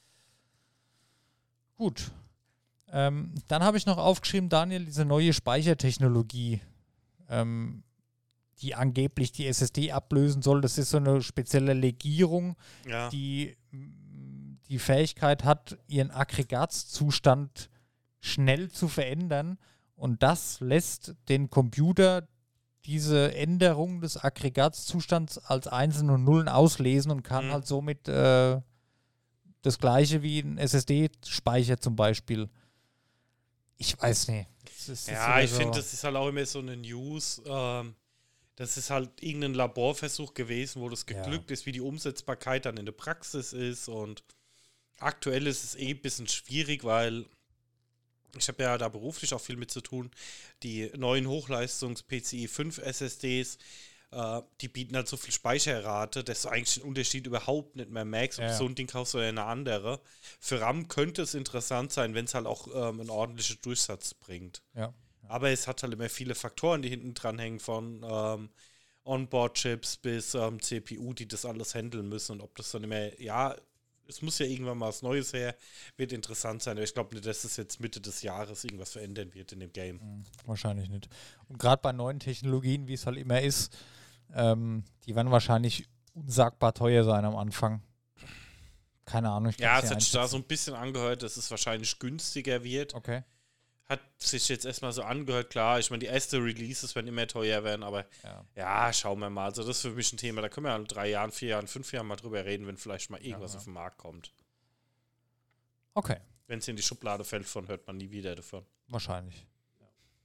S2: Gut. Ähm, dann habe ich noch aufgeschrieben, Daniel, diese neue Speichertechnologie, ähm, die angeblich die S S D ablösen soll. Das ist so eine spezielle Legierung, ja. die die Fähigkeit hat, ihren Aggregatzustand schnell zu verändern. Und das lässt den Computer diese Änderung des Aggregatzustands als Einsen und Nullen auslesen und kann mhm. halt somit äh, das gleiche wie ein S S D-Speicher zum Beispiel. Ich weiß nicht. Das ist, das
S3: ja, ich
S2: so
S3: finde, das ist halt auch immer so eine News. Ähm, das ist halt irgendein Laborversuch gewesen, wo das geglückt ja. ist, wie die Umsetzbarkeit dann in der Praxis ist. Und aktuell ist es eh ein bisschen schwierig, weil ich habe ja da beruflich auch viel mit zu tun. Die neuen Hochleistungs-P C I fünf S S Ds, äh, die bieten halt so viel Speicherrate, dass du eigentlich den Unterschied überhaupt nicht mehr merkst, ob ja. so ein Ding kaufst oder eine andere. Für RAM könnte es interessant sein, wenn es halt auch ähm, einen ordentlichen Durchsatz bringt.
S2: Ja.
S3: Aber es hat halt immer viele Faktoren, die hinten dran hängen, von ähm, Onboard-Chips bis ähm, C P U, die das alles handeln müssen. Und ob das dann immer, ja, es muss ja irgendwann mal was Neues her, wird interessant sein. Aber ich glaube nicht, dass es jetzt Mitte des Jahres irgendwas verändern wird in dem Game.
S2: Mhm, wahrscheinlich nicht. Und gerade bei neuen Technologien, wie es halt immer ist, ähm, die werden wahrscheinlich unsagbar teuer sein am Anfang. Keine Ahnung. Ich
S3: ja, es hat sich da so ein bisschen angehört, dass es wahrscheinlich günstiger wird.
S2: Okay.
S3: Hat sich jetzt erstmal so angehört, klar. Ich meine, die ersten Releases werden immer teuer werden, aber ja. ja, schauen wir mal. Also das ist für mich ein Thema, da können wir in drei Jahren, vier Jahren, fünf Jahren mal drüber reden, wenn vielleicht mal irgendwas ja, ja. auf den Markt kommt.
S2: Okay.
S3: Wenn es in die Schublade fällt, von hört man nie wieder davon.
S2: Wahrscheinlich. Ja.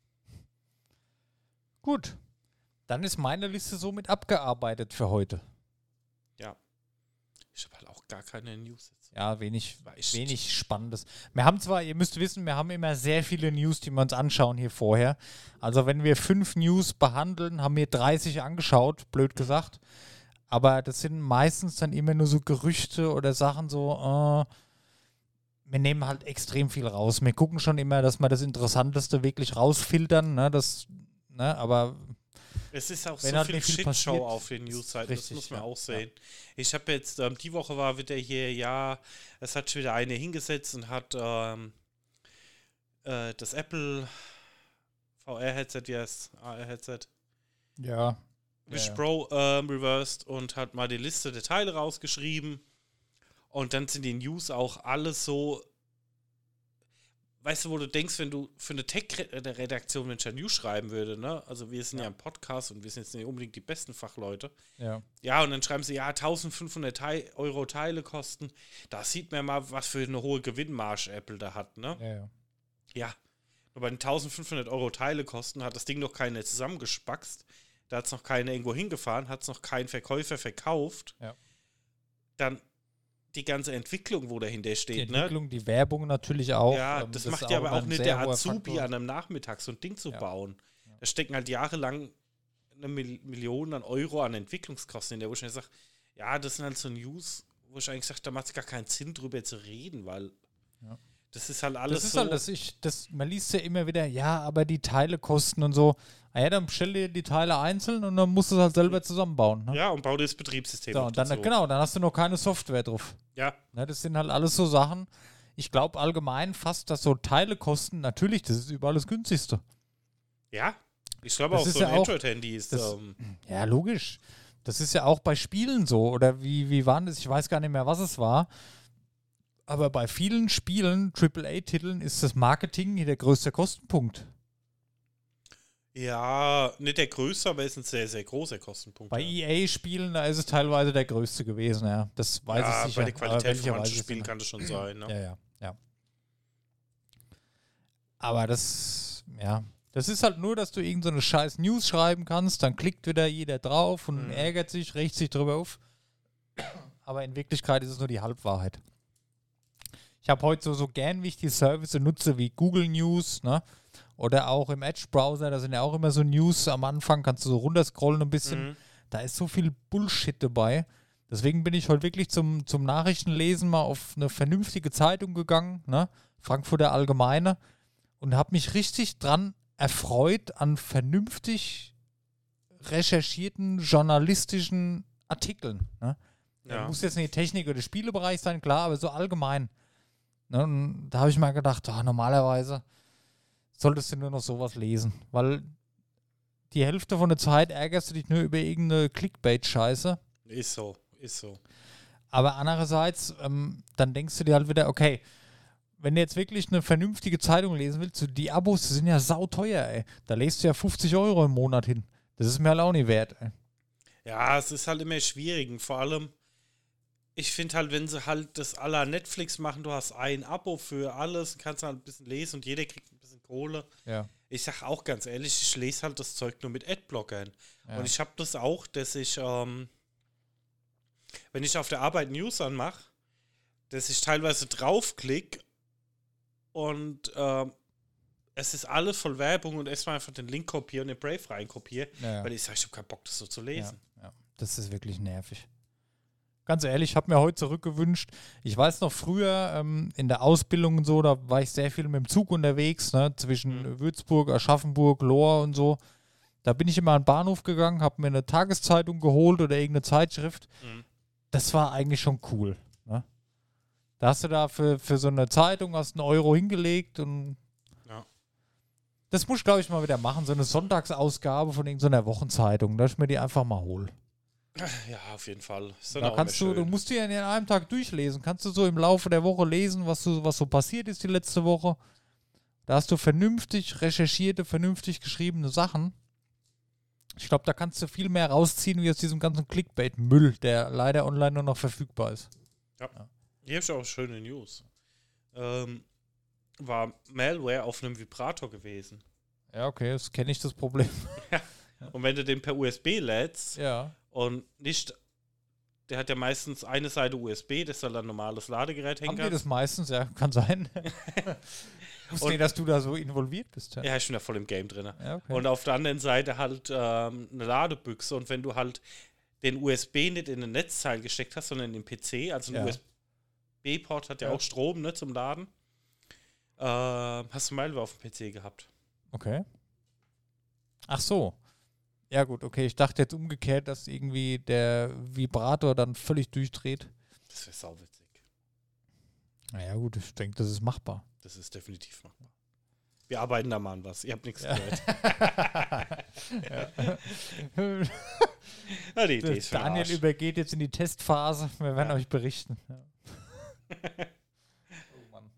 S2: Gut. Dann ist meine Liste somit abgearbeitet für heute.
S3: Ja. Ich habe halt auch gar keine News jetzt.
S2: Ja, wenig, wenig Spannendes. Wir haben zwar, ihr müsst wissen, wir haben immer sehr viele News, die wir uns anschauen hier vorher. Also wenn wir fünf News behandeln, haben wir dreißig angeschaut, blöd gesagt. Aber das sind meistens dann immer nur so Gerüchte oder Sachen so, äh, wir nehmen halt extrem viel raus. Wir gucken schon immer, dass wir das Interessanteste wirklich rausfiltern, ne, das, ne, aber
S3: es ist auch so halt viel Shitshow auf den News-Seiten, das muss man ja auch sehen. Ja. Ich habe jetzt, ähm, die Woche war wieder hier, ja, es hat schon wieder eine hingesetzt und hat ähm, äh, das Apple V R-Headset, yes, A R-Headset,
S2: ja.
S3: Vision
S2: ja,
S3: Pro ähm, reversed und hat mal die Liste der Teile rausgeschrieben. Und dann sind die News auch alles so, weißt du, wo du denkst, wenn du für eine Tech-Redaktion Mensch News schreiben würde, ne? Also wir sind ja. ja ein Podcast und wir sind jetzt nicht unbedingt die besten Fachleute.
S2: Ja.
S3: Ja, und dann schreiben sie, ja, eintausendfünfhundert Te- Euro Teile kosten. Da sieht man mal, was für eine hohe Gewinnmarge Apple da hat, ne?
S2: Ja, ja.
S3: Ja. Und bei den eintausendfünfhundert Euro Teile kosten hat das Ding noch keine zusammengespackst. Da hat es noch keiner irgendwo hingefahren, hat es noch kein Verkäufer verkauft.
S2: Ja.
S3: Dann die ganze Entwicklung, wo dahinter steht.
S2: Die Entwicklung,
S3: ne?
S2: die Werbung natürlich auch.
S3: Ja,
S2: ähm,
S3: das,
S2: das
S3: macht ja aber auch nicht der Azubi
S2: Faktor.
S3: an einem Nachmittag, so ein Ding zu
S2: ja.
S3: bauen.
S2: Ja.
S3: Da stecken halt jahrelang eine Mil- Million an Euro an Entwicklungskosten in der, wo ich mir sage, ja, das sind halt so News, wo ich eigentlich sage, da macht es gar keinen Sinn, drüber zu reden, weil
S2: ja.
S3: das ist halt alles
S2: das ist
S3: so.
S2: Halt, das ich, das, man liest ja immer wieder, ja, aber die Teile kosten und so. Ah ja, dann bestell dir die Teile einzeln und dann musst du es halt selber zusammenbauen. Ne?
S3: Ja, und bau dir das Betriebssystem
S2: so, und dann,
S3: dazu.
S2: Genau, dann hast du noch keine Software drauf.
S3: Ja.
S2: Ne, das sind halt alles so Sachen. Ich glaube allgemein fast, dass so Teile kosten, natürlich, das ist überall das günstigste.
S3: Ja, ich glaube auch, so
S2: ja
S3: ein Android-Handy ist.
S2: Das,
S3: ähm,
S2: ja, logisch. Das ist ja auch bei Spielen so. Oder wie, wie waren das? Ich weiß gar nicht mehr, was es war. Aber bei vielen Spielen, Triple A-Titeln, ist das Marketing hier der größte Kostenpunkt.
S3: Ja, nicht der größte, aber ist ein sehr, sehr großer Kostenpunkt.
S2: Bei
S3: ja.
S2: E A-Spielen, da ist es teilweise der größte gewesen, ja. Das weiß
S3: ja,
S2: ich sicher.
S3: Bei der Qualität von manchen
S2: Weise
S3: Spielen kann das schon sein, ne?
S2: Ja, ja, ja. Aber das, ja, das ist halt nur, dass du irgend so eine scheiß News schreiben kannst, dann klickt wieder jeder drauf und
S3: mhm.
S2: ärgert sich, regt sich drüber auf. Aber in Wirklichkeit ist es nur die Halbwahrheit. Ich habe heute so, so gern, wie ich die Services nutze, wie Google News, ne? Oder auch im Edge-Browser, da sind ja auch immer so News am Anfang, kannst du so runterscrollen ein bisschen.
S3: Mhm.
S2: Da ist so viel Bullshit dabei. Deswegen bin ich heute wirklich zum, zum Nachrichtenlesen mal auf eine vernünftige Zeitung gegangen, ne? Frankfurter Allgemeine, und habe mich richtig dran erfreut an vernünftig recherchierten journalistischen Artikeln. Ne?
S3: Ja.
S2: Muss jetzt nicht Technik- oder Spielebereich sein, klar, aber so allgemein. Ne? Und da habe ich mal gedacht, oh, normalerweise solltest du nur noch sowas lesen, weil die Hälfte von der Zeit ärgerst du dich nur über irgendeine Clickbait-Scheiße.
S3: Ist so, ist so.
S2: Aber andererseits, ähm, dann denkst du dir halt wieder, okay, wenn du jetzt wirklich eine vernünftige Zeitung lesen willst, so die Abos die sind ja sauteuer, ey. Da lässt du ja fünfzig Euro im Monat hin. Das ist mir halt auch nicht wert, ey.
S3: Ja, es ist halt immer schwierig. Und vor allem, ich finde halt, wenn sie halt das à la Netflix machen, du hast ein Abo für alles, kannst halt ein bisschen lesen und jeder kriegt ein bisschen Kohle.
S2: Ja.
S3: Ich sag auch ganz ehrlich, ich lese halt das Zeug nur mit Adblockern.
S2: Ja.
S3: Und ich habe das auch, dass ich, ähm, wenn ich auf der Arbeit News anmache, dass ich teilweise draufklicke und ähm, es ist alles voll Werbung und erstmal einfach den Link kopiere und den Brave reinkopiere,
S2: Ja.
S3: weil ich sage, ich habe keinen Bock, das so zu lesen.
S2: Ja, ja. Das ist wirklich nervig. Ganz ehrlich, ich habe mir heute zurückgewünscht, ich weiß noch früher ähm, in der Ausbildung und so, da war ich sehr viel mit dem Zug unterwegs, ne, zwischen
S3: Mhm.
S2: Würzburg, Aschaffenburg, Lohr und so. Da bin ich immer an den Bahnhof gegangen, habe mir eine Tageszeitung geholt oder irgendeine Zeitschrift.
S3: Mhm.
S2: Das war eigentlich schon cool. Ne? Da hast du da für, für so eine Zeitung hast einen Euro hingelegt und
S3: Ja.
S2: das muss ich, glaube ich, mal wieder machen, so eine Sonntagsausgabe von irgendeiner Wochenzeitung, dass ich mir die einfach mal hole.
S3: Ja, auf jeden Fall. Ist dann
S2: Da
S3: auch
S2: kannst
S3: immer
S2: du, du
S3: schön.
S2: musst dir ja in einem Tag durchlesen. Kannst du so im Laufe der Woche lesen, was, du, was so passiert ist die letzte Woche. Da hast du vernünftig recherchierte, vernünftig geschriebene Sachen. Ich glaube, da kannst du viel mehr rausziehen, wie aus diesem ganzen Clickbait-Müll, der leider online nur noch verfügbar ist.
S3: Hier habe ich auch schöne News. Ähm, war Malware auf einem Vibrator gewesen.
S2: Ja, okay, das kenne ich, das Problem.
S3: Und wenn du den per U S B lädst
S2: Ja.
S3: und nicht, der hat ja meistens eine Seite U S B, das soll ein normales Ladegerät hängen
S2: Haben die
S3: kann.
S2: das meistens? Ja, kann sein. Ich wusste
S3: Und-
S2: nicht, dass du da so involviert bist. Ja,
S3: Ja, ich bin da voll im Game drin.
S2: ja okay.
S3: Und auf der anderen Seite halt ähm, eine Ladebüchse. Und wenn du halt den U S B nicht in ein Netzteil gesteckt hast, sondern in den P C, also ein
S2: Ja.
S3: U S B-Port hat ja,
S2: Ja.
S3: auch Strom, ne, zum Laden, äh, hast du Malware auf dem P C gehabt.
S2: Okay. Ach so. Ja gut, okay. Ich dachte jetzt umgekehrt, dass irgendwie der Vibrator dann völlig durchdreht.
S3: Das wäre sauwitzig.
S2: Naja gut, ich denke, das ist machbar.
S3: Das ist definitiv machbar. Wir arbeiten da mal an was. Ihr habt nichts gehört. Ja, die Idee ist für den
S2: Daniel
S3: Arsch.
S2: übergeht jetzt in die Testphase. Wir werden
S3: Ja.
S2: euch berichten. Ja. Oh Mann.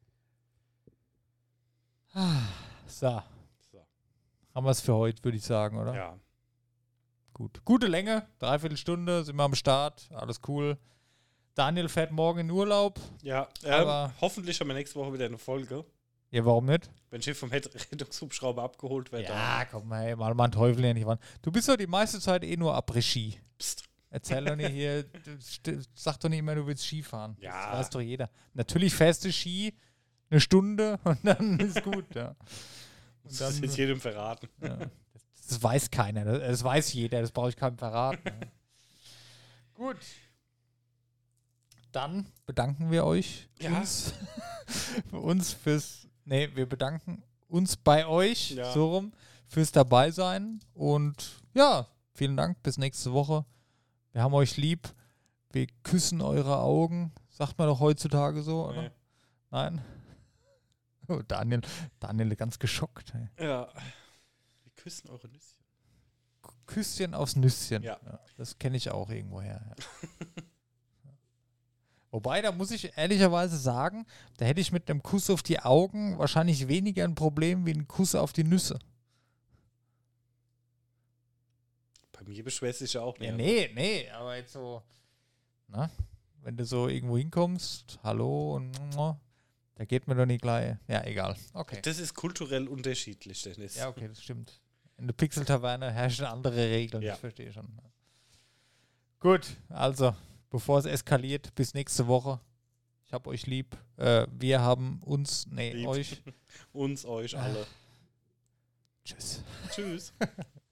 S2: So,
S3: So,
S2: haben wir es für heute, würde ich sagen, oder?
S3: ja.
S2: Gut. Gute Länge, dreiviertel Stunde, sind wir am Start, alles cool. Daniel fährt morgen in Urlaub.
S3: Ja,
S2: Aber-
S3: ähm, hoffentlich haben wir nächste Woche wieder eine Folge.
S2: Ja, warum nicht?
S3: Wenn Schiff vom Ret- Rettungshubschrauber abgeholt wird.
S2: Ja, komm, hey, mal mal einen Teufel ja nicht ran. Du bist doch die meiste Zeit eh nur Après-Ski.
S3: dann, pst,
S2: Erzähl doch nicht hier, du, st- sag doch nicht immer, du willst Ski fahren.
S3: Ja.
S2: Das weiß doch jeder. Natürlich fährst du Ski eine Stunde und dann ist gut, ja. Und
S3: das ist jetzt jedem verraten.
S2: ja. Das, das weiß keiner, das, das weiß jeder, das brauche ich keinem verraten. Ja. Gut. Dann bedanken wir euch
S3: Ja.
S2: uns, für uns fürs, nee, wir bedanken uns bei euch,
S3: Ja.
S2: so rum, fürs Dabeisein und ja, vielen Dank, bis nächste Woche. Wir haben euch lieb, wir küssen eure Augen, sagt man doch heutzutage so, oder?
S3: Nee.
S2: Nein? Oh, Daniel, Daniel ganz geschockt. Ey.
S3: Ja. Wir küssen eure Nüsschen.
S2: Küsschen aufs Nüsschen.
S3: Ja.
S2: Das kenne ich auch irgendwoher. Ja. Wobei, da muss ich ehrlicherweise sagen, da hätte ich mit einem Kuss auf die Augen wahrscheinlich weniger ein Problem wie ein Kuss auf die Nüsse.
S3: Bei mir beschwerst du dich ja auch nicht.
S2: Ja, nee, nee, aber jetzt so, na, wenn du so irgendwo hinkommst, hallo und da geht mir doch nicht gleich. Ja, egal. Okay.
S3: Das ist kulturell unterschiedlich, Dennis.
S2: Ja, okay, das stimmt. In der Pixel-Taverne herrschen andere Regeln,
S3: Ja.
S2: ich verstehe schon. Gut, also, bevor es eskaliert, bis nächste Woche. Ich hab euch lieb. Äh, wir haben uns, nee,
S3: Lieb.
S2: euch.
S3: Uns, euch alle.
S2: Tschüss.
S3: Tschüss.